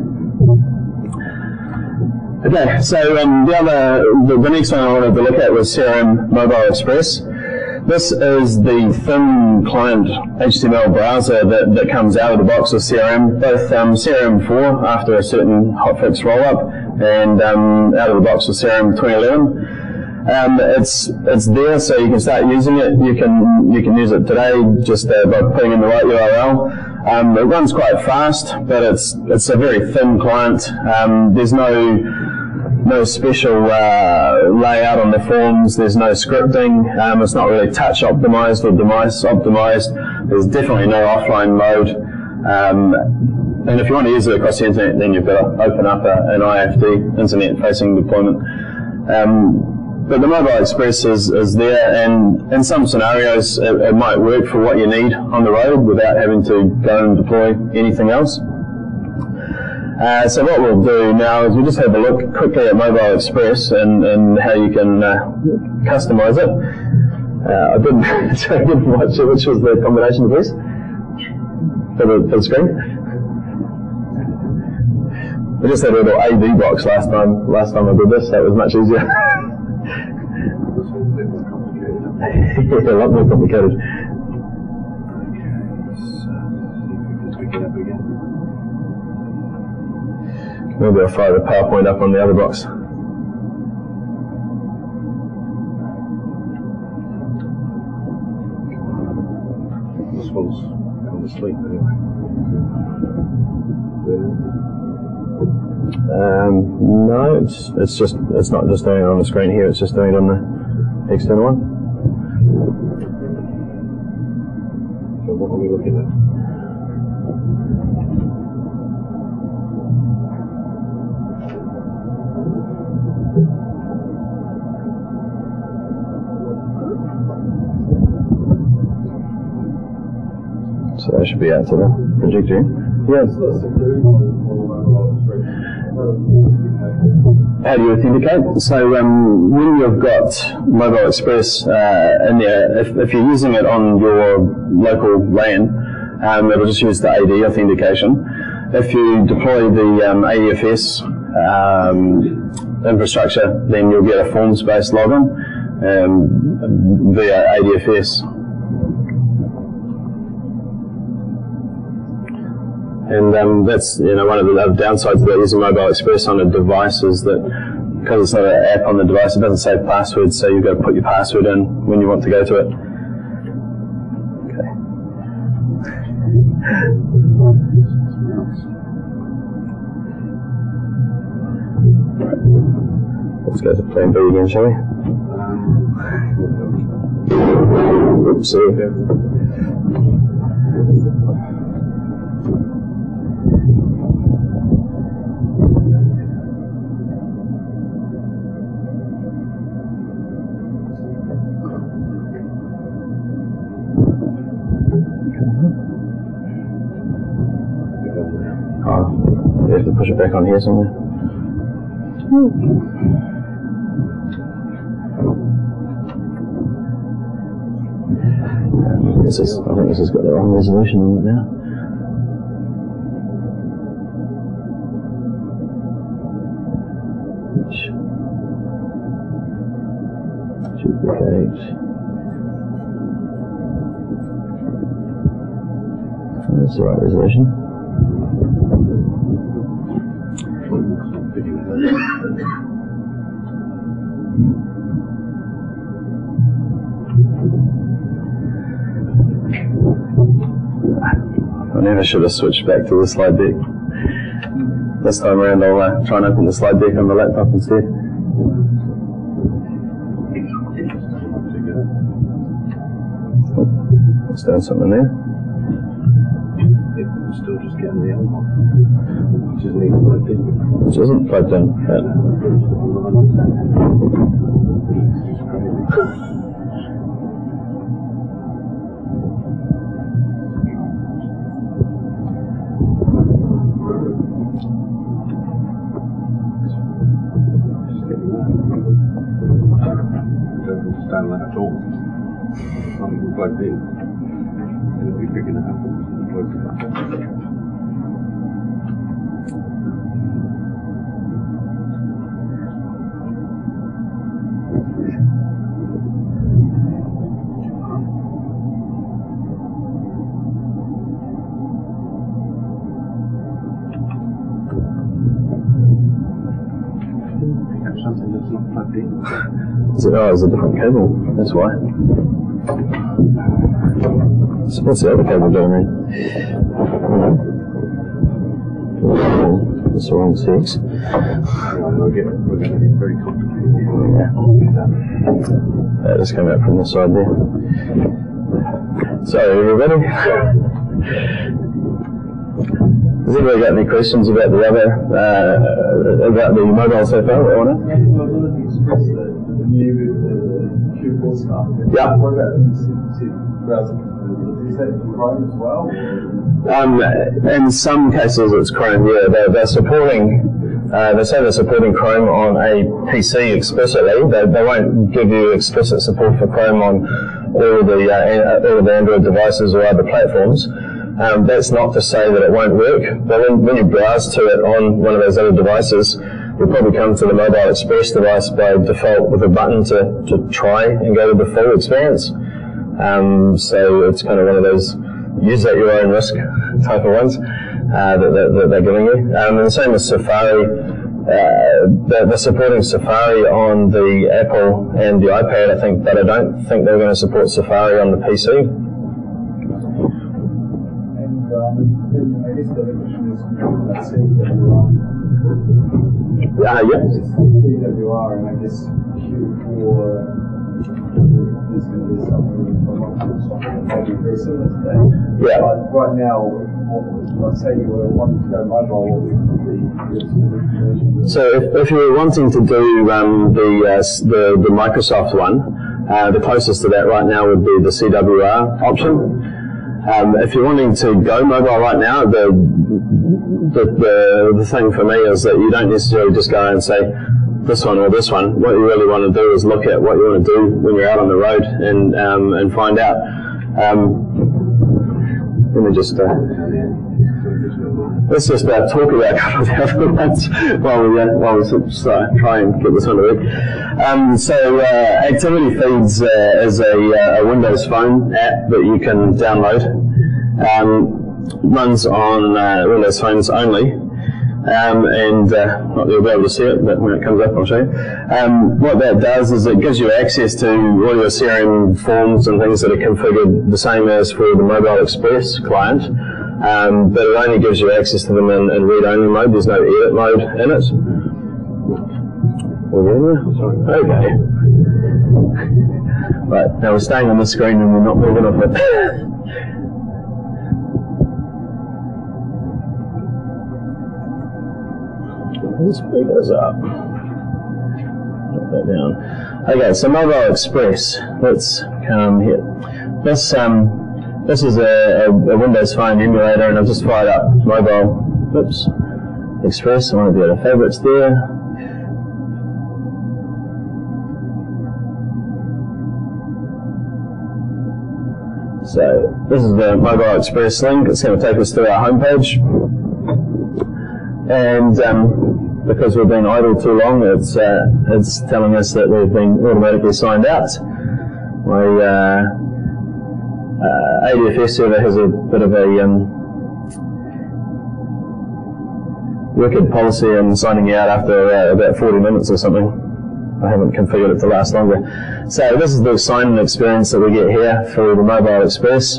Okay, so the next one I wanted to look at was CRM Mobile Express. This is the thin client HTML browser that comes out of the box with CRM, both CRM4 after a certain hotfix rollup, and out of the box with CRM 2011. It's there, so you can start using it. You can use it today just by putting in the right URL. It runs quite fast, but it's a very thin client. There's no special layout on the forms. There's no scripting. It's not really touch optimized or device optimized. There's definitely no offline mode. And if you want to use it across the internet, then you've got to open up an IFD, internet-facing deployment. But the Mobile Express is there, and in some scenarios it might work for what you need on the road without having to go and deploy anything else. So what we'll do now is we'll just have a look quickly at Mobile Express and how you can customize it. I didn't watch it. Which was the combination piece for the screen? I just had a little AV box last time I did this. That was much easier. Yeah, a lot more complicated. Maybe I'll fire the PowerPoint up on the other box. This one's on the sleep anyway. No, it's not just doing it on the screen here. It's just doing it on the external one. So what are we looking at? So that should be out to the projector. Yeah. How do you authenticate? So when you've got Mobile Express in there, if you're using it on your local LAN, it'll just use the AD authentication. If you deploy the ADFS infrastructure, then you'll get a forms-based login via ADFS. And that's one of the downsides of using Mobile Express on a device is that because it's not an app on the device, it doesn't save passwords, so you've got to put your password in when you want to go to it. Okay. Let's go to plan B again, shall we? Oopsie. You have to push it back on here somewhere. I think this has got the wrong resolution on it now. Duplicate. That's the right resolution. I never should have switched back to the slide deck. This time around I'll try and open the slide deck on the laptop instead. It's doing something there. It's still just getting the other one. Which isn't even plugged in. Which isn't plugged in. Don't understand that at all. Not even plugged in. It'll be big enough. Plugged in. Something that's not plugged in. Is it? Oh, it's a different cable. That's why. So what's the other cable doing then? That's the wrong sex. We're going to be very complicated. Yeah. That just came out from the side there. So, everybody? Has anybody got any questions about the other, about the mobile so far? Yeah. In some cases it's Chrome, yeah. They're supporting, they say they're supporting Chrome on a PC explicitly. They won't give you explicit support for Chrome on all of the Android devices or other platforms. That's not to say that it won't work, but when you browse to it on one of those other devices, you'll probably come to the Mobile Express device by default with a button to try and go to the full experience. So it's kind of one of those use at your own risk type of ones that they're giving you. And the same with Safari. They're supporting Safari on the Apple and the iPad, I think, but I don't think they're going to support Safari on the PC. I guess the other question is about CWR. Yeah. CWR, and I guess Q4 is going to be something from Microsoft, maybe very similar to that. Yeah. But right now, let's say you were wanting to go mobile, what would be So if you were wanting to do the Microsoft one, the closest to that right now would be the CWR option. If you're wanting to go mobile right now, the thing for me is that you don't necessarily just go and say this one or this one. What you really want to do is look at what you want to do when you're out on the road and find out. Let me just let's just talk about a couple of the other ones while we try and get this one to work. So Activity Feeds is a Windows Phone app that you can download. Runs on Windows phones only, and not that you'll be able to see it, but when it comes up I'll show you. What that does is it gives you access to all your CRM forms and things that are configured the same as for the Mobile Express client. But it only gives you access to them in read-only mode. There's no edit mode in it. Okay. Right, now we're staying on the screen and we're not moving off it. Let's speed this up. Put that down. Okay, so Mobile Express. Let's come here. This is a Windows Phone emulator, and I've just fired up Mobile Express. I want to go to favorites there. So this is the Mobile Express link. It's going to take us to our homepage, and because we've been idle too long, it's telling us that we've been automatically signed out. ADFS server has a bit of a wicked policy in signing out after about 40 minutes or something. I haven't configured it to last longer. So this is the sign-in experience that we get here for the Mobile Express.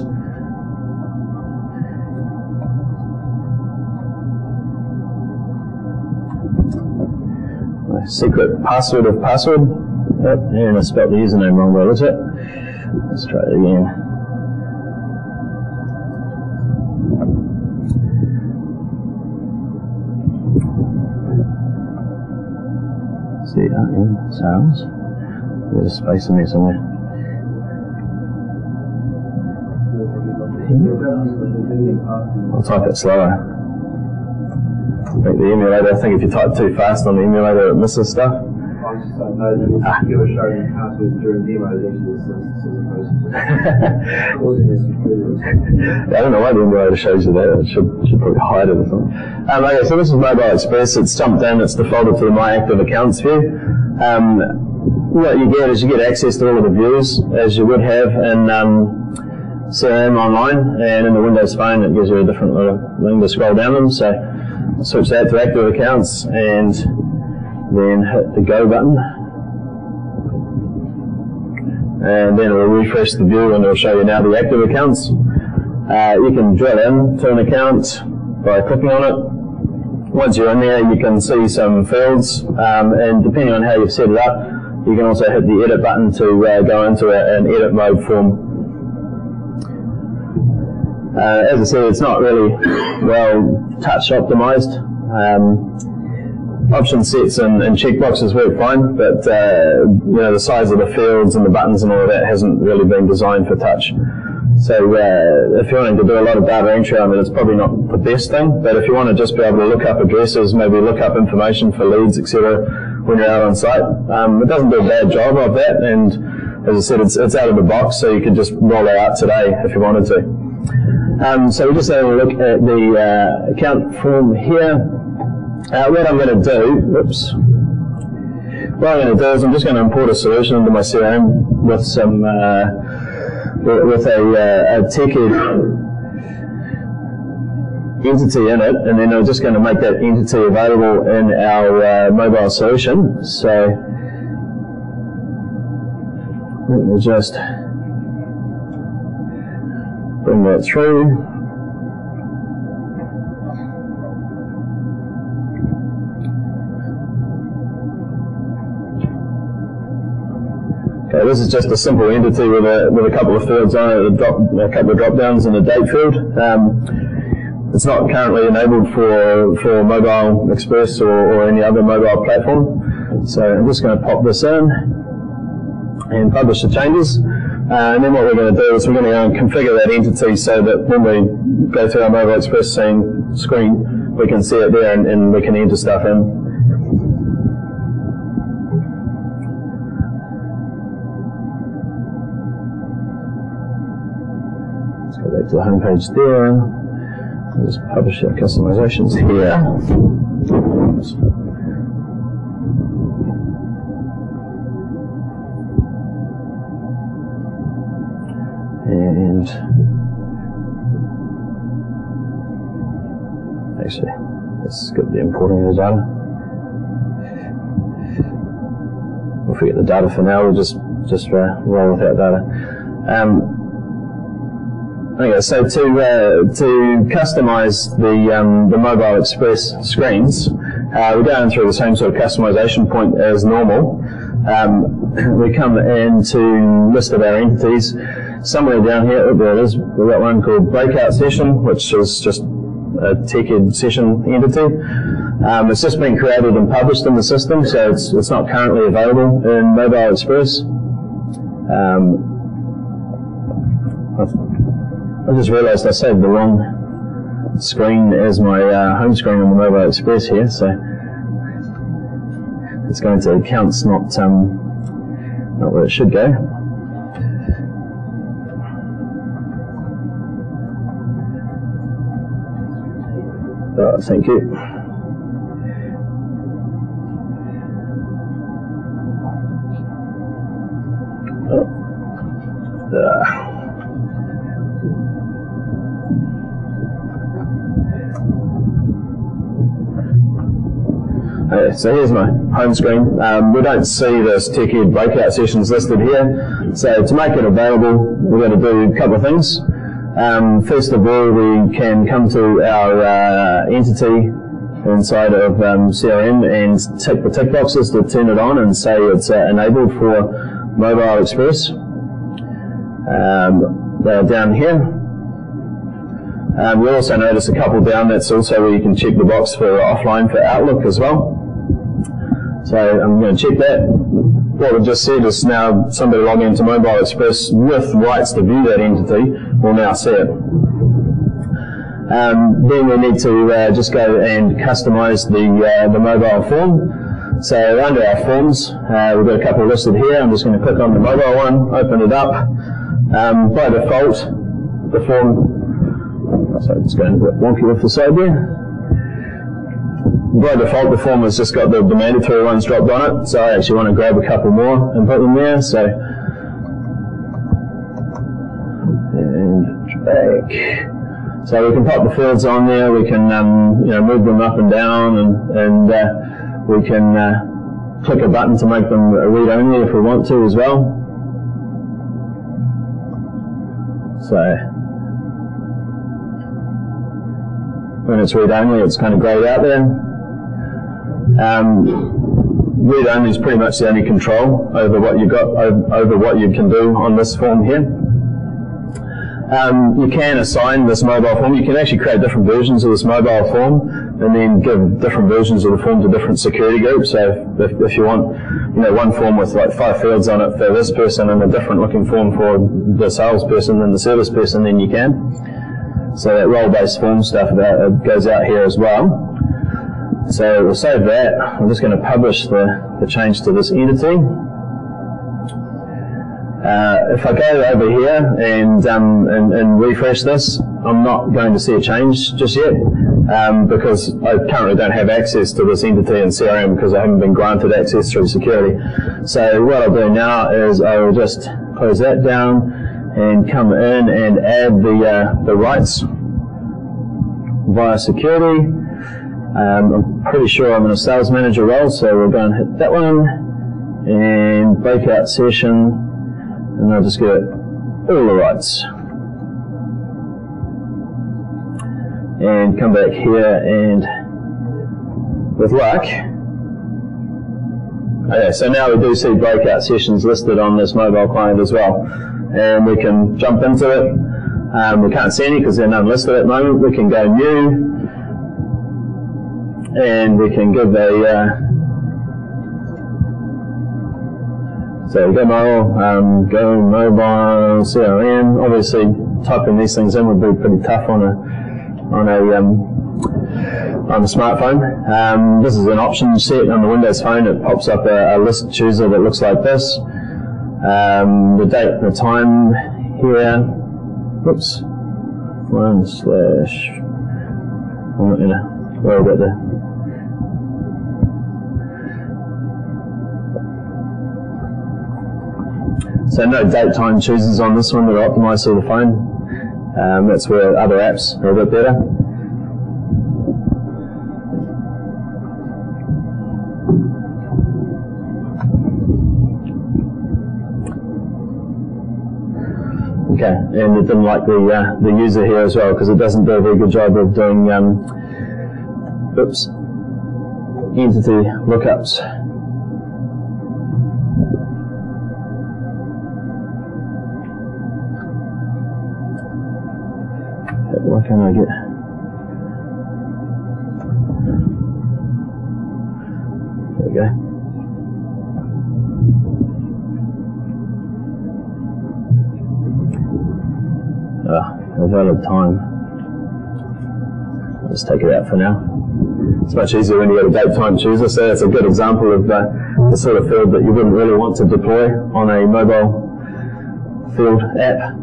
My secret password of password. Yep, and I spelled the username wrong by the looks of it. Let's try it again. CRM sales. There's a space in there somewhere. I'll type it slower. I think the emulator, I think if you type too fast on the emulator, it misses stuff. I just don't know that if you were showing passwords during demos, I don't know why the emulator shows you that. It should probably hide it or something. Okay, so this is Mobile Express. It's jumped in. It's defaulted to the My Active Accounts view. What you get is you get access to all of the views as you would have in CRM Online, and in the Windows Phone it gives you a different little thing to scroll down them. So I'll switch that to Active Accounts and then hit the Go button. And then it will refresh the view and it will show you now the active accounts. You can drill in to an account by clicking on it. Once you're in there, you can see some fields, and depending on how you've set it up, you can also hit the edit button to go into an edit mode form. As I said, it's not really well touch optimized. Option sets and checkboxes work fine, but you know, the size of the fields and the buttons and all of that hasn't really been designed for touch. So if you're wanting to do a lot of data entry, I mean, it's probably not the best thing, but if you want to just be able to look up addresses, maybe look up information for leads, etc., when you're out on site, it doesn't do a bad job of that, and as I said, it's out of the box, so you could just roll it out today if you wanted to. So we're just having a look at the account form here. What I'm going to do, what I'm going to do is I'm just going to import a solution into my CRM with some with a TechEd entity in it, and then I'm just going to make that entity available in our mobile solution. So let me just bring that through. Okay, this is just a simple entity with a couple of fields on it, a couple of drop downs and a date field. It's not currently enabled for Mobile Express or any other mobile platform. So I'm just going to pop this in and publish the changes. And then what we're going to do is we're going to go and configure that entity so that when we go through our Mobile Express screen, we can see it there and we can enter stuff in. Let's go back to the home page there. We'll just publish our customizations here. And actually, let's get the importing of the data. We'll forget the data for now. We'll just roll without data. Okay, so to customize the Mobile Express screens, we're going through the same sort of customization point as normal. We come into list of our entities. Somewhere down here, oh, there it is, we've got one called Breakout Session, which is just a TechEd session entity. It's just been created and published in the system, so it's not currently available in Mobile Express. I just realised I saved the wrong screen as my home screen on the Mobile Express here, so it's going to accounts, not where it should go. Oh, thank you. Okay, so here's my home screen. We don't see this TechEd breakout sessions listed here. So to make it available, we're going to do a couple of things. First of all, we can come to our entity inside of CRM and tick the tick boxes to turn it on and say it's enabled for Mobile Express. They're down here. You'll also notice a couple down that's also where you can check the box for offline for Outlook as well. So I'm going to check that. What we've just said is now somebody logging into Mobile Express with rights to view that entity will now see it. Then we need to just go and customize the mobile form. So under our forms, we've got a couple listed here. I'm just going to click on the mobile one, open it up. By default, the form, so it's going a bit wonky off the side there. By default, the form has just got the mandatory ones dropped on it, so I actually want to grab a couple more and put them there. So, and back. So we can pop the fields on there. We can move them up and down, and we can click a button to make them read only if we want to as well. So when it's read-only, it's kind of greyed out there. Read-only is pretty much the only control over what you got, over what you can do on this form here. You can assign this mobile form. You can actually create different versions of this mobile form and then give different versions of the form to different security groups. So if you want, one form with like 5 fields on it for this person and a different looking form for the salesperson and the service person, then you can. So that role-based form stuff goes out here as well. So we'll save that. I'm just going to publish the change to this entity. If I go over here and refresh this, I'm not going to see a change just yet because I currently don't have access to this entity in CRM because I haven't been granted access through security. So what I'll do now is I will just close that down and come in and add the rights via security. I'm pretty sure I'm in a sales manager role, so we'll go and hit that one and breakout session. And I'll just get all the rights. And come back here and, with luck, okay, so now we do see breakout sessions listed on this mobile client as well. And we can jump into it. We can't see any because they're none listed at the moment. We can go new. And we can give so go mobile CRM. Obviously, typing these things in would be pretty tough on a smartphone. This is an option set on the Windows Phone. It pops up a list chooser that looks like this. The date and the time here. Whoops. I'm not going to worry about the. So no date time choosers on this one that are optimized for the phone. That's where other apps are a bit better. Okay, and it didn't like the user here as well because it doesn't do a very good job of doing entity lookups. What can I get? There we go. A valid time. I'll just take it out for now. It's much easier when you get a date time chooser, so that's a good example of the sort of field that you wouldn't really want to deploy on a mobile field app.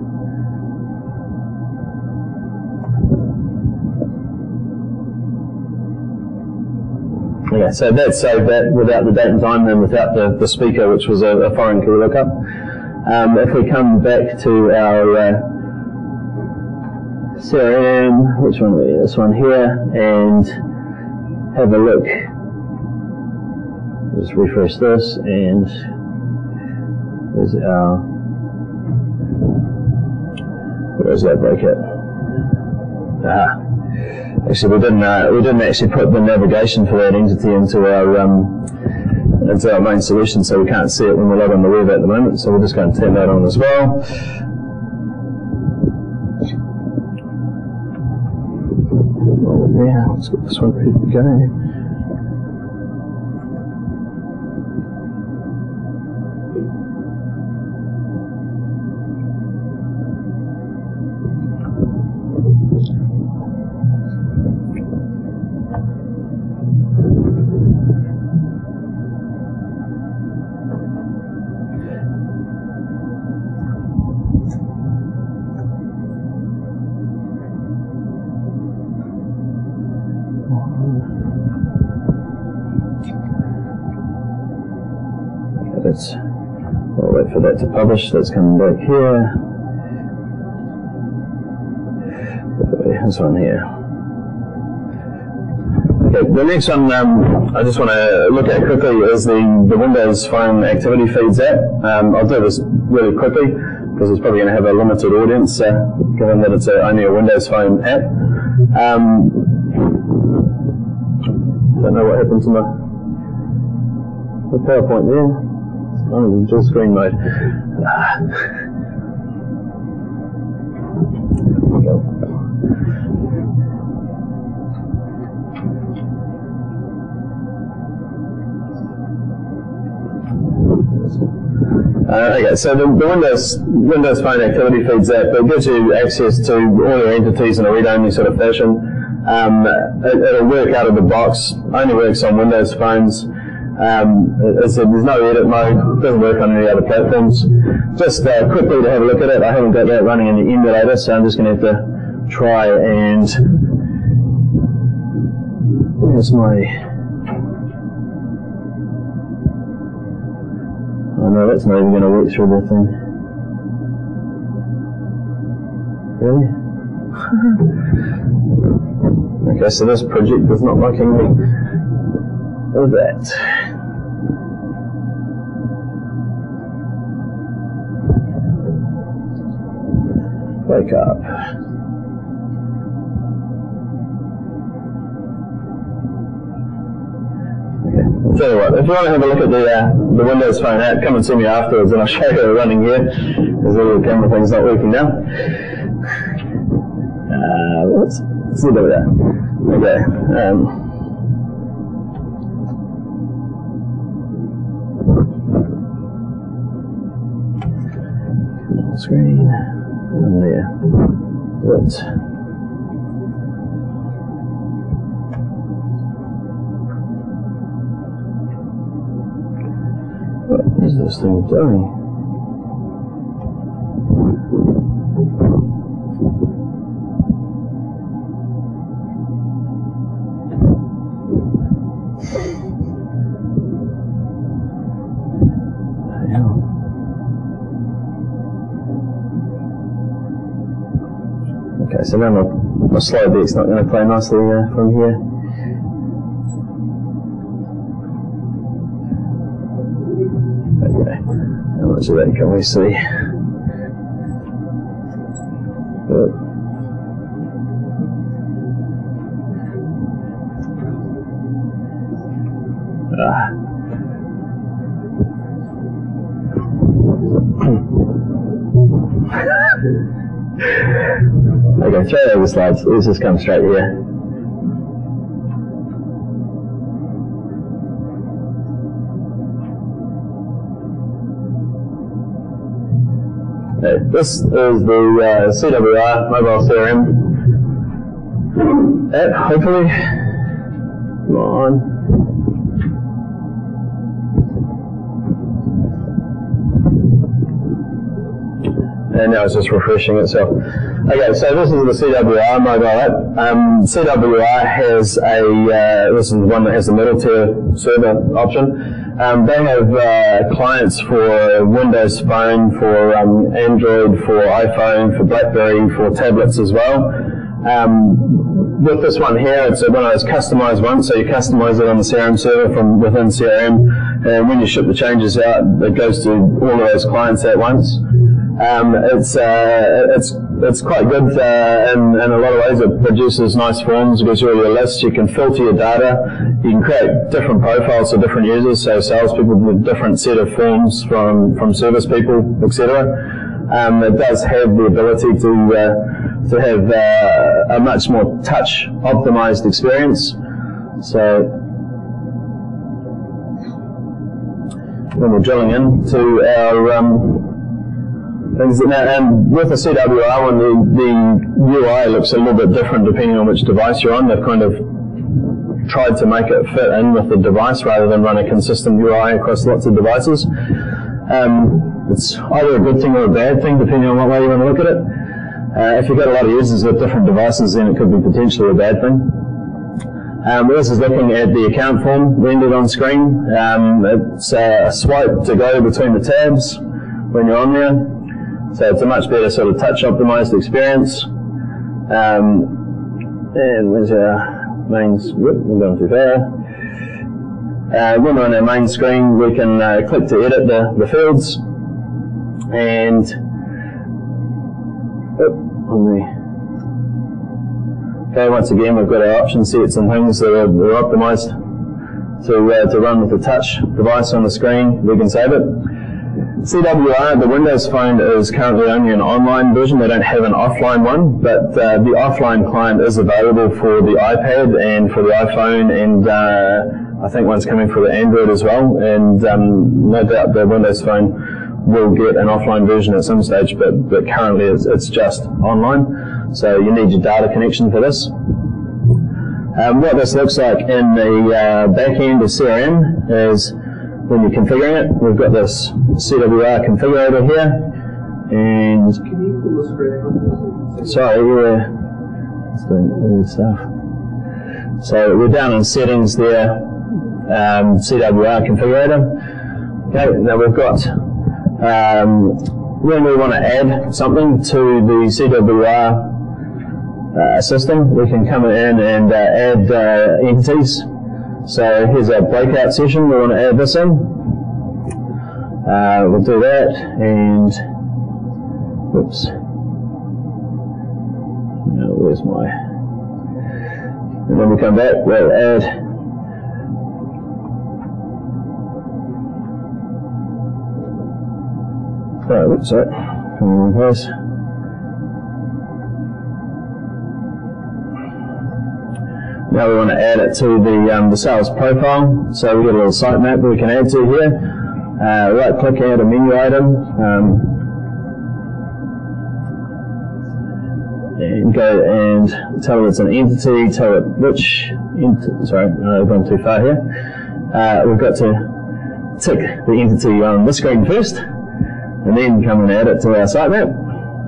Okay, so that saved that without the date and time and without the speaker, which was a foreign key lookup. If we come back to our CRM, which one? This one here, and have a look. Just refresh this, and there's our. Where's that breakout? Actually, we didn't actually put the navigation for that entity into our main solution, so we can't see it when we log on the web at the moment. So we're just going to turn that on as well. Yeah, let's get this one ready to go. I'll wait for that to publish. That's coming back here. This one here. Okay, the next one I just want to look at quickly is the Windows Phone Activity Feeds app. I'll do this really quickly because it's probably going to have a limited audience given that it's only a Windows Phone app. Don't know what happened to the PowerPoint there. I'm in dual screen mode. Okay, so the Windows Phone Activity Feeds app, it gives you access to all your entities in a read-only sort of fashion. It'll work out of the box, only works on Windows phones. There's no edit mode, doesn't work on any other platforms. Just quickly to have a look at it, I haven't got that running in the emulator, so I'm just going to have to try and... Where's my... Oh no, that's not even going to work through the thing. Really? Okay, so this project is not liking me with that. Wake up. Okay, I'll tell you what, if you want to have a look at the Windows Phone app, come and see me afterwards and I'll show you it running here. There's a little camera thing's not working now. Let's look at that. Okay. Screen. And there. What? What is this thing doing? Okay, so now my slide deck's not going to play nicely from here. Okay, how much of that can we see? Good. Okay, throw over the slides. Let's just come straight here. Okay, this is the CWR mobile CRM app, hopefully. Come on. And now it's just refreshing itself. Okay, so this is the CWR mobile app. CWR has this is the one that has the middle tier server option. They have clients for Windows Phone, for Android, for iPhone, for BlackBerry, for tablets as well. With this one here, it's one of those customized ones, so you customize it on the CRM server from within CRM, and when you ship the changes out, it goes to all of those clients at once. It's quite good in a lot of ways. It produces nice forms, gives you all your lists, you can filter your data, you can create different profiles for different users, so salespeople with different set of forms from service people, etc. It does have the ability to have a much more touch optimized experience. So when we're drilling into our things now, and with the CWR one, the UI looks a little bit different depending on which device you're on. They've kind of tried to make it fit in with the device rather than run a consistent UI across lots of devices. It's either a good thing or a bad thing depending on what way you want to look at it. If you've got a lot of users with different devices, then it could be potentially a bad thing. This is looking at the account form rendered on screen. It's a swipe to go between the tabs when you're on there. So it's a much better sort of touch optimized experience. And where's our main, we're going too far. When we're on our main screen, we can click to edit the fields, and on Okay, once again we've got our option sets and things that are optimised to run with the touch device on the screen. We can save it. CWR, the Windows Phone, is currently only an online version. They don't have an offline one, but the offline client is available for the iPad and for the iPhone, and I think one's coming for the Android as well. And no doubt the Windows Phone will get an offline version at some stage, but currently it's just online. So you need your data connection for this. What this looks like in the back end of CRM is when you're configuring it, we've got this CWR configurator here, and Can you pull the screen up? sorry, it's doing weird stuff. So we're down in settings there, CWR configurator. Okay, now we've got when we want to add something to the CWR system, we can come in and add entities. So here's our breakout session. We want to add this in. We'll do that, and whoops. No, where's my? And then we come back. We'll add. Oh, whoops, sorry. Come on, place. Now we want to add it to the sales profile. So we've got a little sitemap that we can add to here. Right click, add a menu item, and go and tell it it's an entity, tell it which, sorry, I've gone too far here. We've got to tick the entity on this screen first, and then come and add it to our sitemap.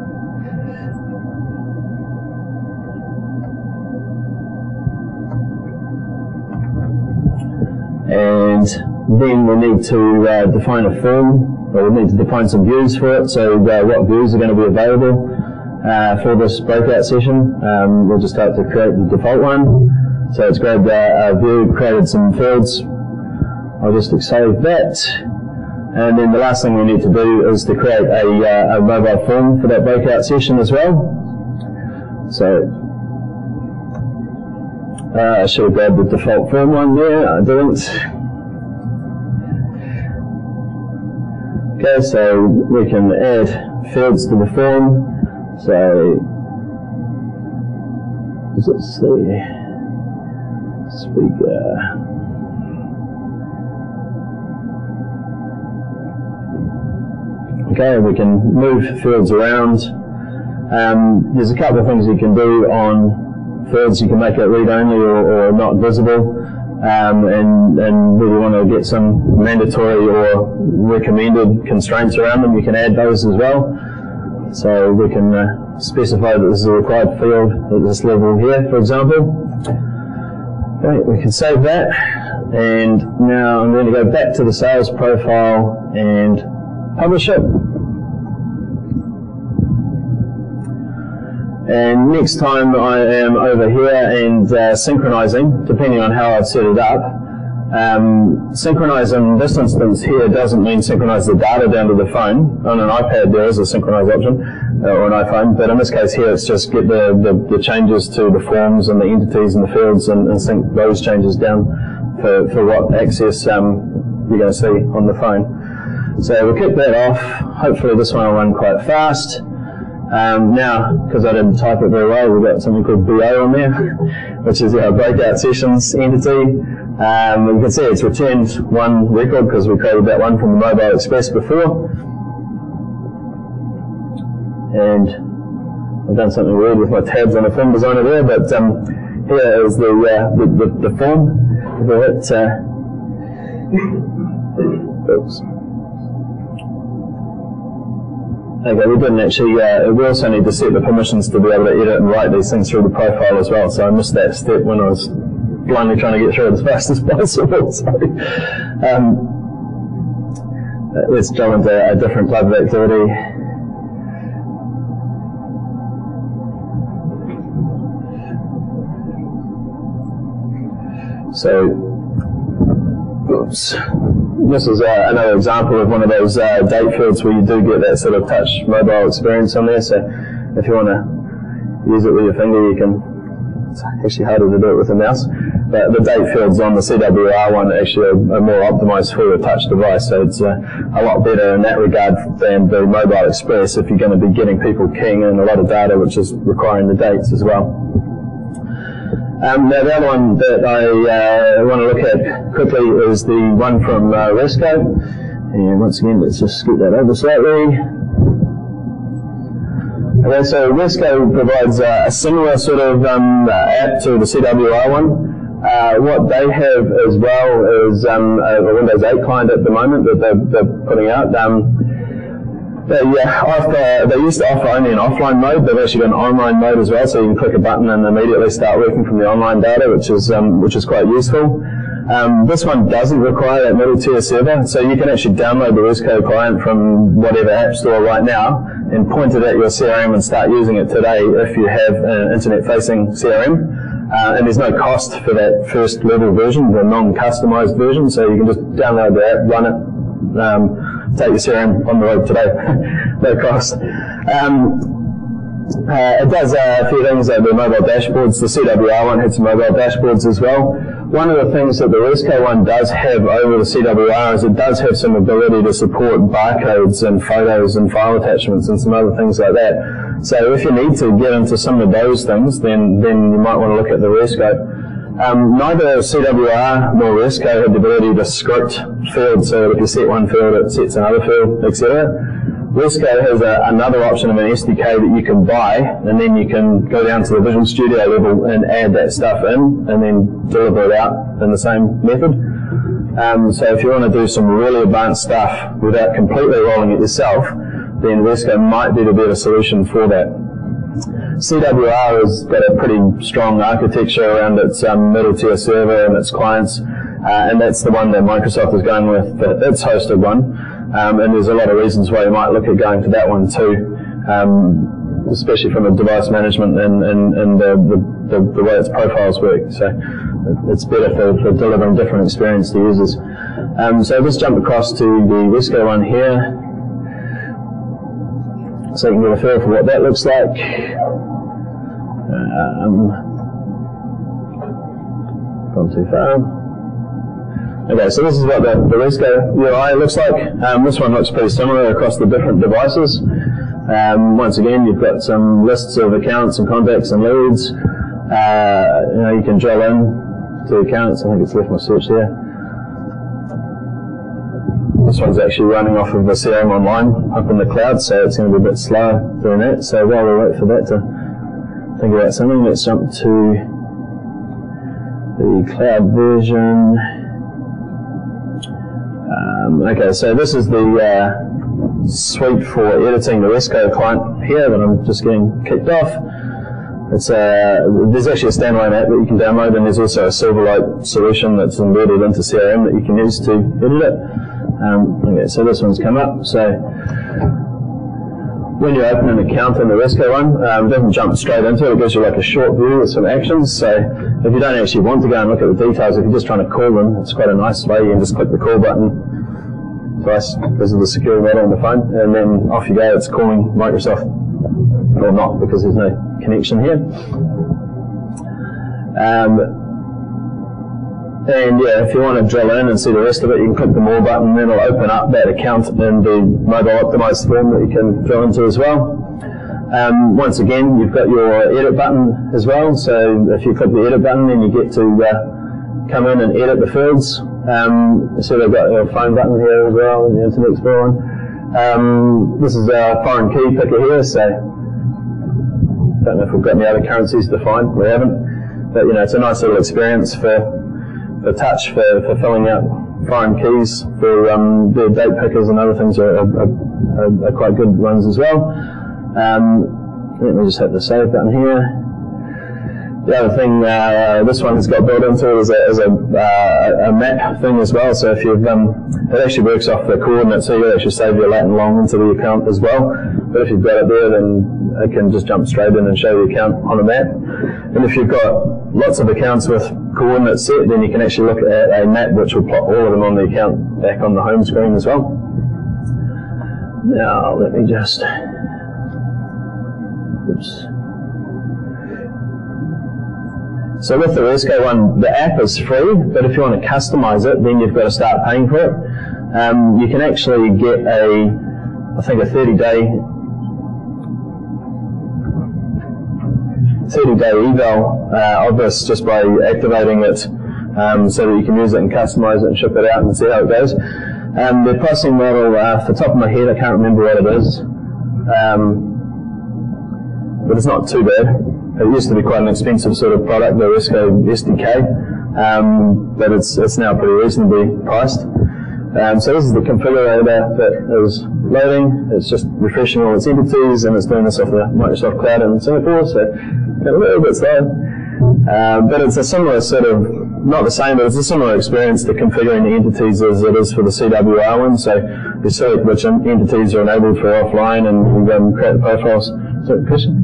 And then we need to define a form, or we need to define some views for it. So what views are going to be available for this breakout session. We'll just start to create the default one. So it's grabbed a view, created some fields. I'll just save that. And then the last thing we need to do is to create a mobile form for that breakout session as well. So I should have grabbed the default form one there, I didn't. Okay, so we can add fields to the form. So, let's see, speaker. Okay, we can move fields around. There's a couple of things you can do on fields. You can make it read-only or not visible, and really want to get some mandatory or recommended constraints around them. You can add those as well. So we can specify that this is a required field at this level here, for example. Okay, we can save that, and now I'm going to go back to the sales profile and publish it. And next time I am over here and synchronizing, depending on how I've set it up. Synchronize in this instance here doesn't mean synchronize the data down to the phone. On an iPad there is a synchronize option, or an iPhone, but in this case here it's just get the changes to the forms and the entities and the fields and sync those changes down for what access you're going to see on the phone. So we'll kick that off. Hopefully this one will run quite fast. Now, because I didn't type it very well, we've got something called BO on there, which is our breakout sessions entity. You can see it's returned one record because we created that one from the Mobile Express before. And I've done something weird with my tabs on the form designer there, but here is the form. If I hit, oops. Okay, we didn't actually, we also need to set the permissions to be able to edit and write these things through the profile as well, so I missed that step when I was blindly trying to get through it as fast as possible. So, let's jump into a different type of activity. So, oops. This is another example of one of those date fields where you do get that sort of touch mobile experience on there. So if you want to use it with your finger, you can It's actually harder to do it with a mouse. But the date fields on the CWR one actually are more optimised for a touch device, so it's a lot better in that regard than the Mobile Express if you're going to be getting people keying in a lot of data, which is requiring the dates as well. Now the other one that I want to look at quickly is the one from Resco. And once again, let's just scoot that over slightly. Okay, so Resco provides a similar sort of app to the CWR one. What they have as well is a Windows 8 client at the moment that they're putting out. They used to offer only an offline mode. They've actually got an online mode as well, so you can click a button and immediately start working from the online data, which is quite useful. This one doesn't require that middle tier server, so you can actually download the Resco client from whatever app store right now and point it at your CRM and start using it today if you have an internet-facing CRM. And there's no cost for that first level version, the non-customized version, so you can just download the app, run it, take your CRM on the road today, no cost. It does a few things like the mobile dashboards. The CWR one had some mobile dashboards as well. One of the things that the Resco one does have over the CWR is it does have some ability to support barcodes and photos and file attachments and some other things like that. So if you need to get into some of those things, then you might want to look at the Resco. Neither CWR nor Resco had the ability to script fields, so that if you set one field, it sets another field, etc. Resco has another option of an SDK that you can buy, and then you can go down to the Visual Studio level and add that stuff in, and then deliver it out in the same method. So if you want to do some really advanced stuff without completely rolling it yourself, then Resco might be the better solution for that. CWR has got a pretty strong architecture around its middle tier server and its clients, and that's the one that Microsoft is going with, its hosted one. And there's a lot of reasons why you might look at going to that one too, especially from a device management and the way its profiles work. So it's better for delivering different experience to users. So let's jump across to the Resco one here, so you can get a feel for what that looks like. Gone too far. Okay, so this is what the Resco UI looks like. This one looks pretty similar across the different devices. Once again, you've got some lists of accounts and contacts and leads. You can drill in to accounts. I think it's left my search there. This one's actually running off of the CRM Online up in the cloud, so it's going to be a bit slower doing that. So while we wait for that to think about something, let's jump to the cloud version. Okay, so this is the suite for editing the Resco client here that I'm just getting kicked off. It's there's actually a standalone app that you can download, and there's also a Silverlight solution that's embedded into CRM that you can use to edit it. Okay, so this one's come up. So when you open an account in the Resco one, it doesn't jump straight into it. It gives you like a short view with some actions. So if you don't actually want to go and look at the details, if you're just trying to call them, it's quite a nice way. You can just click the call button twice. This is the secure model on the phone, and then off you go. It's calling Microsoft, or not, because there's no connection here. And yeah, if you want to drill in and see the rest of it, you can click the More button, then it'll open up that account in the mobile optimized form that you can drill into as well. Once again, you've got your edit button as well, so if you click the edit button, then you get to come in and edit the fields. So they've got your phone button here as well, and the Internet Explorer one. This is our foreign key picker here, so don't know if we've got any other currencies defined. We haven't, but it's a nice little experience for touch, for filling out foreign keys. For the date pickers and other things are quite good ones as well. Let me just hit the save button here. The other thing this one has got built into it is a map thing as well. So if you've it actually works off the coordinates, so you actually save your lat and long into the account as well. But if you've got it there, then it can just jump straight in and show the account on a map. And if you've got lots of accounts with coordinates set, then you can actually look at a map which will plot all of them on the account back on the home screen as well. Now let me just, oops. So with the Resco one, the app is free, but if you want to customize it, then you've got to start paying for it. You can actually get I think a 30-day eval of this just by activating it, so that you can use it and customize it and ship it out and see how it goes. The pricing model, off the top of my head, I can't remember what it is, but it's not too bad. It used to be quite an expensive sort of product, the Resco SDK, but it's now pretty reasonably priced. So this is the configurator that is loading. It's just refreshing all its entities, and it's doing this off the Microsoft Cloud in Singapore, so a little bit slow. But it's a similar sort of, not the same, but it's a similar experience to configuring the entities as it is for the CWR one. So you select which entities are enabled for offline, and you go and create the profiles. So, question?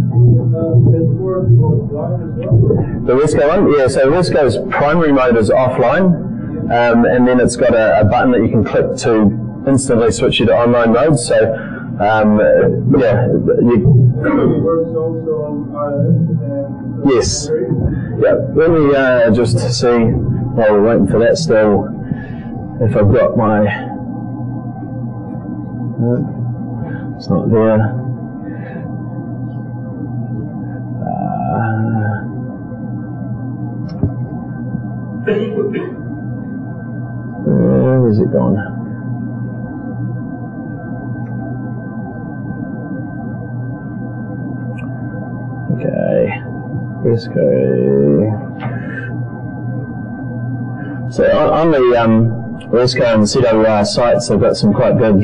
The Resco one? Yeah, so Resco's primary mode is offline, and then it's got a button that you can click to instantly switch you to online mode. So, yeah. It works also on iOS. Yes. Yeah. Let me just see, while we're waiting for that still, if I've got my... it's not there. Where is it gone? Okay, Resco. So on the Resco and the CWR sites, they've got some quite good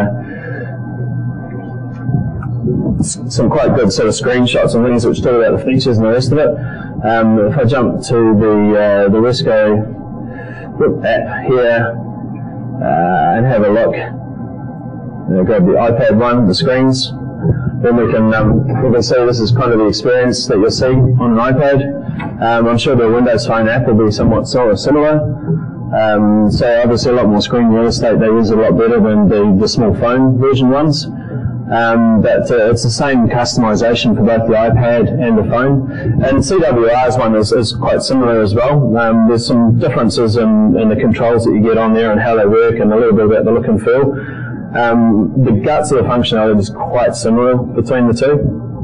sort of screenshots and things which talk about the features and the rest of it. If I jump to the Resco app here and have a look, grab the iPad one, the screens, then we can see this is kind of the experience that you'll see on an iPad. I'm sure the Windows Phone app will be somewhat similar. So obviously a lot more screen real estate. They use a lot better than the small phone version ones. But it's the same customization for both the iPad and the phone. And CWR's one is quite similar as well. There's some differences in the controls that you get on there and how they work, and a little bit about the look and feel. The guts of the functionality is quite similar between the two.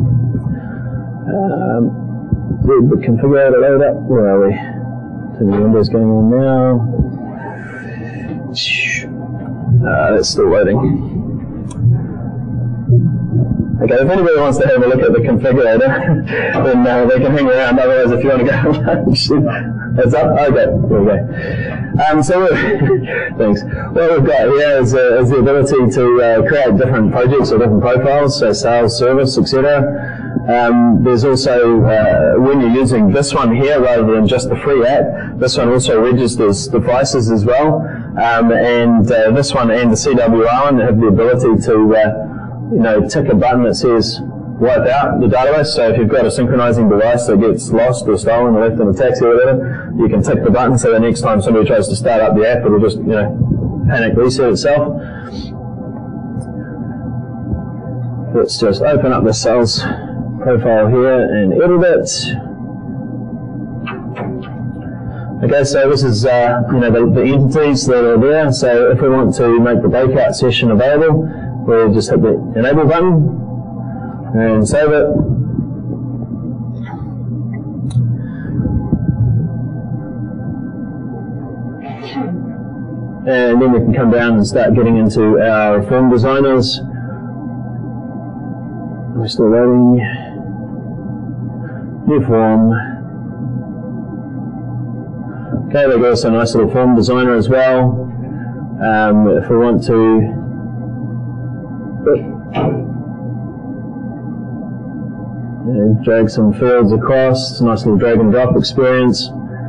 The configurator load up. Where are we? So the window's going on now. That's still loading. Okay, if anybody wants to have a look at the configurator, then they can hang around. Otherwise, if you want to go lunch, it's up. Okay, there we go. Thanks. What we've got here is the ability to create different projects or different profiles, so sales, service, etc. There's also, when you're using this one here rather than just the free app, this one also registers devices as well. And this one and the CWR one have the ability to tick a button that says wipe out the database. So if you've got a synchronizing device that gets lost or stolen or left in a taxi or whatever, you can tick the button so the next time somebody tries to start up the app, it'll just, panic reset itself. Let's just open up the sales profile here and edit it. Okay, so this is the entities that are there. So if we want to make the breakout session available, we'll just hit the enable button and save it. And then we can come down and start getting into our form designers. We're still loading. New form. Okay, there goes a nice little form designer as well. If we want to drag some fields across, it's a nice little drag and drop experience.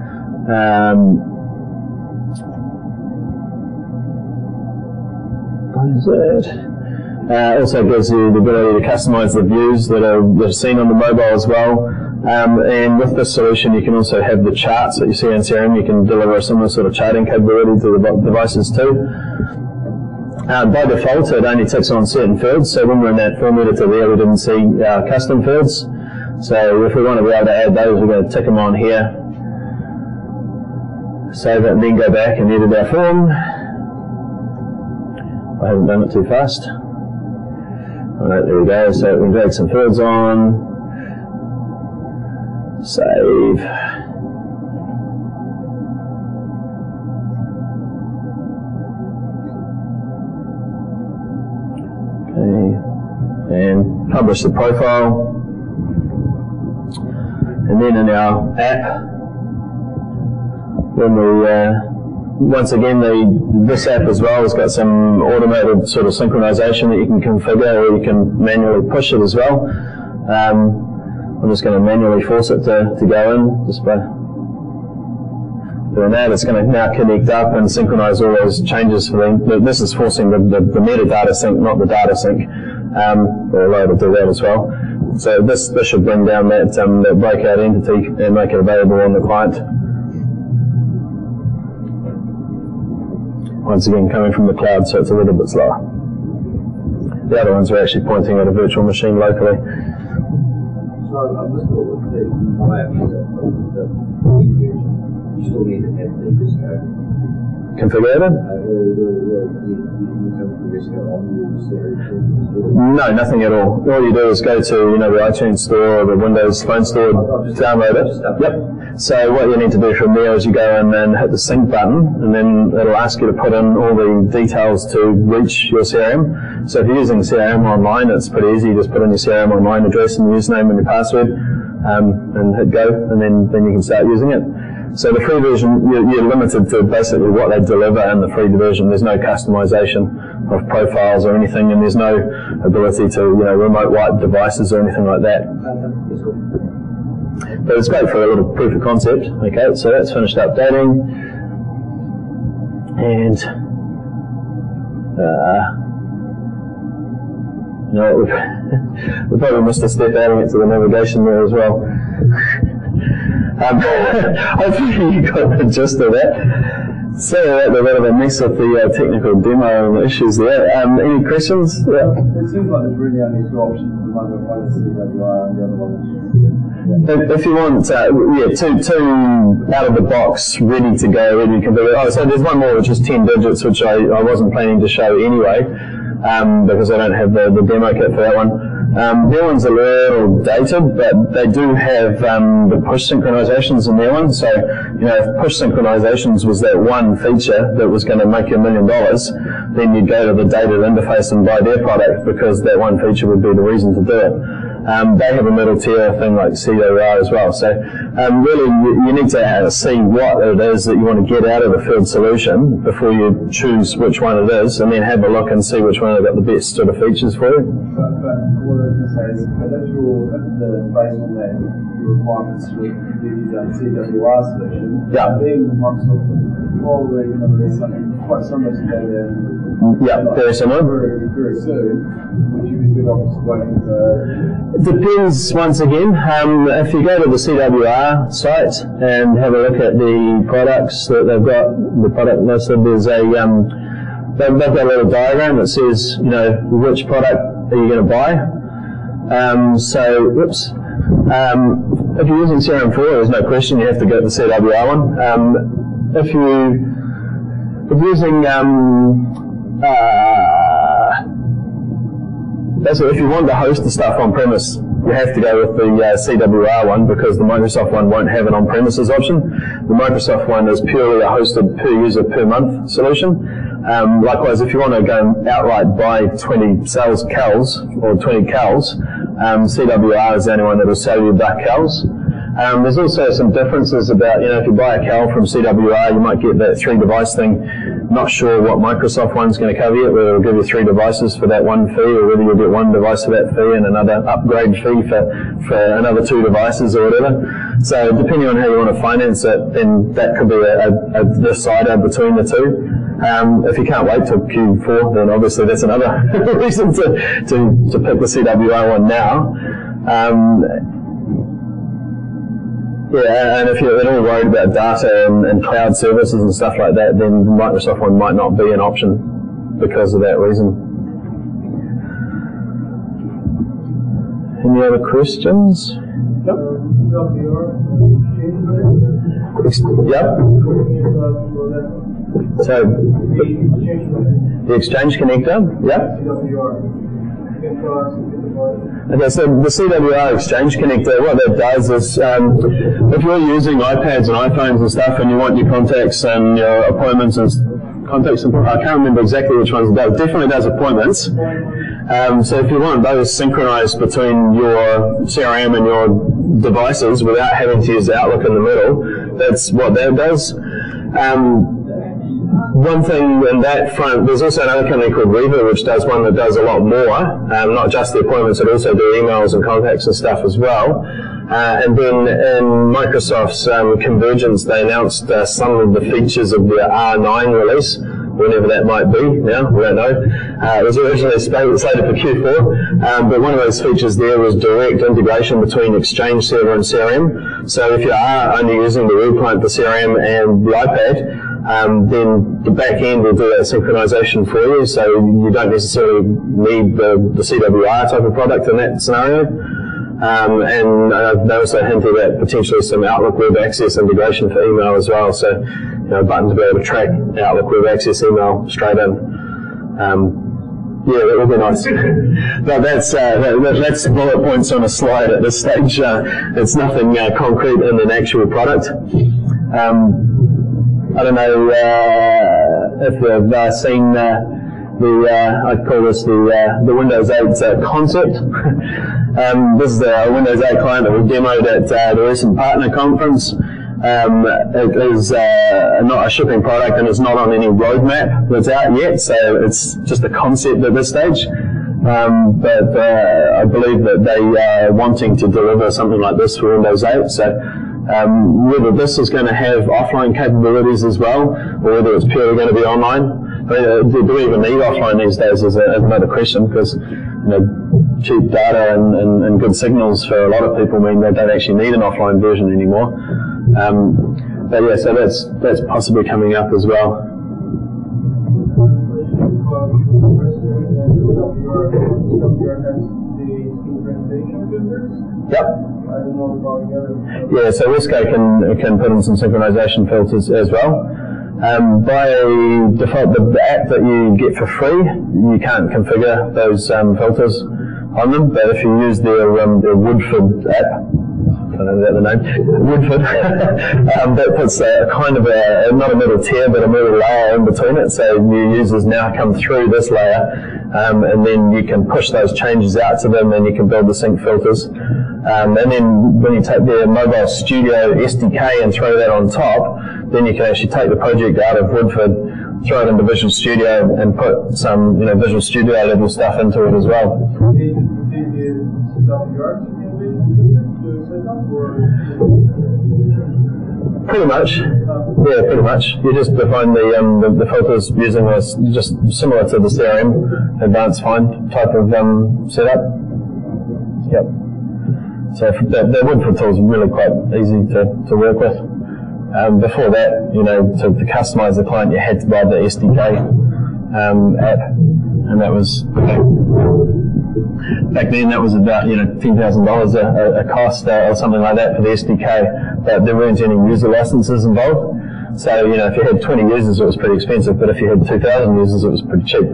Also gives you the ability to customize the views that are seen on the mobile as well. And with this solution, you can also have the charts that you see in CRM. You can deliver a similar sort of charting capability to the devices too. By default, it only ticks on certain fields. So when we're in that form editor there, we didn't see custom fields. So if we want to be able to add those, we're going to tick them on here. save it and then go back and edit our form. I haven't done it too fast. Alright, there we go. So we can drag some fields on. Save. Okay. And publish the profile. And then in our app, when we once again, this app as well has got some automated sort of synchronization that you can configure, or you can manually push it as well. I'm just going to manually force it to go in just by doing that. It's going to now connect up and synchronize all those changes for them. This is forcing the metadata sync, not the data sync. We're allowed to do that as well. So this should bring down that breakout entity and make it available on the client. Once again, coming from the cloud, so it's a little bit slower. The other ones are actually pointing at a virtual machine locally. So I'm just thought with the app, you still need to have the disco configured? No, nothing at all. All you do is go to the iTunes store or the Windows Phone store, download it. Yep. So what you need to do from there is you go in and hit the sync button, and then it'll ask you to put in all the details to reach your CRM. So if you're using CRM Online, it's pretty easy. You just put in your CRM Online address and your username and your password, and hit go, and then you can start using it. So the free version, you're limited to basically what they deliver in the free version. There's no customization of profiles or anything, and there's no ability to remote wipe devices or anything like that. But it's great for a little proof of concept. Okay, so that's finished updating, and we probably missed a step adding it to the navigation there as well. Hopefully you got the gist of that. Sorry about the bit of a mess with the technical demo and the issues there. Any questions? Yeah. It seems like there's really only two options at the moment. One is CWR and the other one is... If you want, two out of the box, ready to go, ready to configure. Oh, so there's one more which is 10 digits, which I wasn't planning to show anyway, because I don't have the demo kit for that one. Their one's a little dated, but they do have the push synchronizations in their one. So, if push synchronizations was that one feature that was going to make you $1 million, then you'd go to the dated interface and buy their product, because that one feature would be the reason to do it. They have a middle tier thing like CWR as well. So really you need to see what it is that you want to get out of the field solution before you choose which one it is, and then have a look and see which one has got the best sort of features for you. But what I was going to say is, but if based on that, your requirements with the CWR solution, then Microsoft probably going to release something quite similar to that. Very similar. Very soon. Would you be good off waiting for... It depends, once again. If you go to the CWR site and have a look at the products that they've got, the product listed, there's a, they've got a little diagram that says, which product are you going to buy. If you're using CRM4, there's no question you have to go to the CWR one. If you're using, basically, if you want to host the stuff on premise, you have to go with the CWR one, because the Microsoft one won't have an on-premises option. The Microsoft one is purely a hosted per user per month solution. Likewise, if you want to go and outright buy 20 cows, or 20 cows, CWR is the only one that will sell you that cows. There's also some differences about, if you buy a cow from CWR, you might get that 3-device thing. Not sure what Microsoft one's going to cover yet, whether it'll give you 3 devices for that one fee, or whether you'll get 1 device for that fee and another upgrade fee for another 2 devices or whatever. So depending on how you want to finance it, then that could be a decider between the two. If you can't wait till Q4, then obviously that's another reason to pick the CWR one now. And if you're at all worried about data and cloud services and stuff like that, then the Microsoft one might not be an option because of that reason. Any other questions? Yep. Yep. So, the exchange connector, yep. Okay, so the CWR exchange connector, what that does is, if you're using iPads and iPhones and stuff and you want your contacts and your appointments and contacts, I can't remember exactly which ones it does, definitely does appointments. So if you want those synchronized between your CRM and your devices without having to use Outlook in the middle, that's what that does. One thing in that front, there's also another company called Reva, which does one that does a lot more, not just the appointments, but also do emails and contacts and stuff as well. And then in Microsoft's Convergence, they announced some of the features of their R9 release, whenever that might be now, we don't know. It was originally slated for Q4, but one of those features there was direct integration between Exchange Server and CRM. So if you are only using the web client, the CRM and the iPad, then the back end will do that synchronization for you, so you don't necessarily need the CWR type of product in that scenario. And they also hinted at potentially some Outlook Web Access integration for email as well, so a button to be able to track Outlook Web Access email straight in. Yeah, that would be nice. But that's bullet points on a slide at this stage. It's nothing concrete in an actual product. I don't know if you've seen I call this the Windows 8 concept. This is a Windows 8 client that we demoed at the recent partner conference. It is not a shipping product and it's not on any roadmap that's out yet, so it's just a concept at this stage. But I believe that they are wanting to deliver something like this for Windows 8. So whether this is going to have offline capabilities as well, or whether it's purely going to be online. Do we even need offline these days is another question, because cheap data and good signals for a lot of people mean they don't actually need an offline version anymore. But yeah, so that's possibly coming up as well. Yep. Yeah, so Risco can put in some synchronization filters as well. By default, the app that you get for free, you can't configure those filters on them, but if you use their Woodford app, I don't know the name, Woodford, that puts kind of not a middle tier, but a middle layer in between it, so your users now come through this layer, and then you can push those changes out to them, and you can build the sync filters. And then when you take their Mobile Studio SDK and throw that on top, then you can actually take the project out of Woodford, throw it into Visual Studio, and put some Visual Studio level stuff into it as well. Pretty much, yeah, pretty much. You just define the filters using just similar to the CRM advanced find type of setup. Yep. So the Woodford tool is really quite easy to work with. Before that, to customize the client, you had to buy the SDK app, and that was back then that was about $10,000 a cost or something like that for the SDK, but there weren't any user licenses involved. So if you had 20 users, it was pretty expensive, but if you had 2,000 users, it was pretty cheap.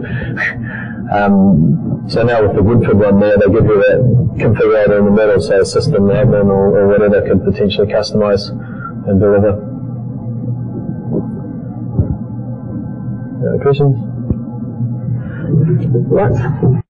So now with the Woodford one there, they give you that configurator in the middle, so system admin or whatever could potentially customize and deliver. Any questions? Right.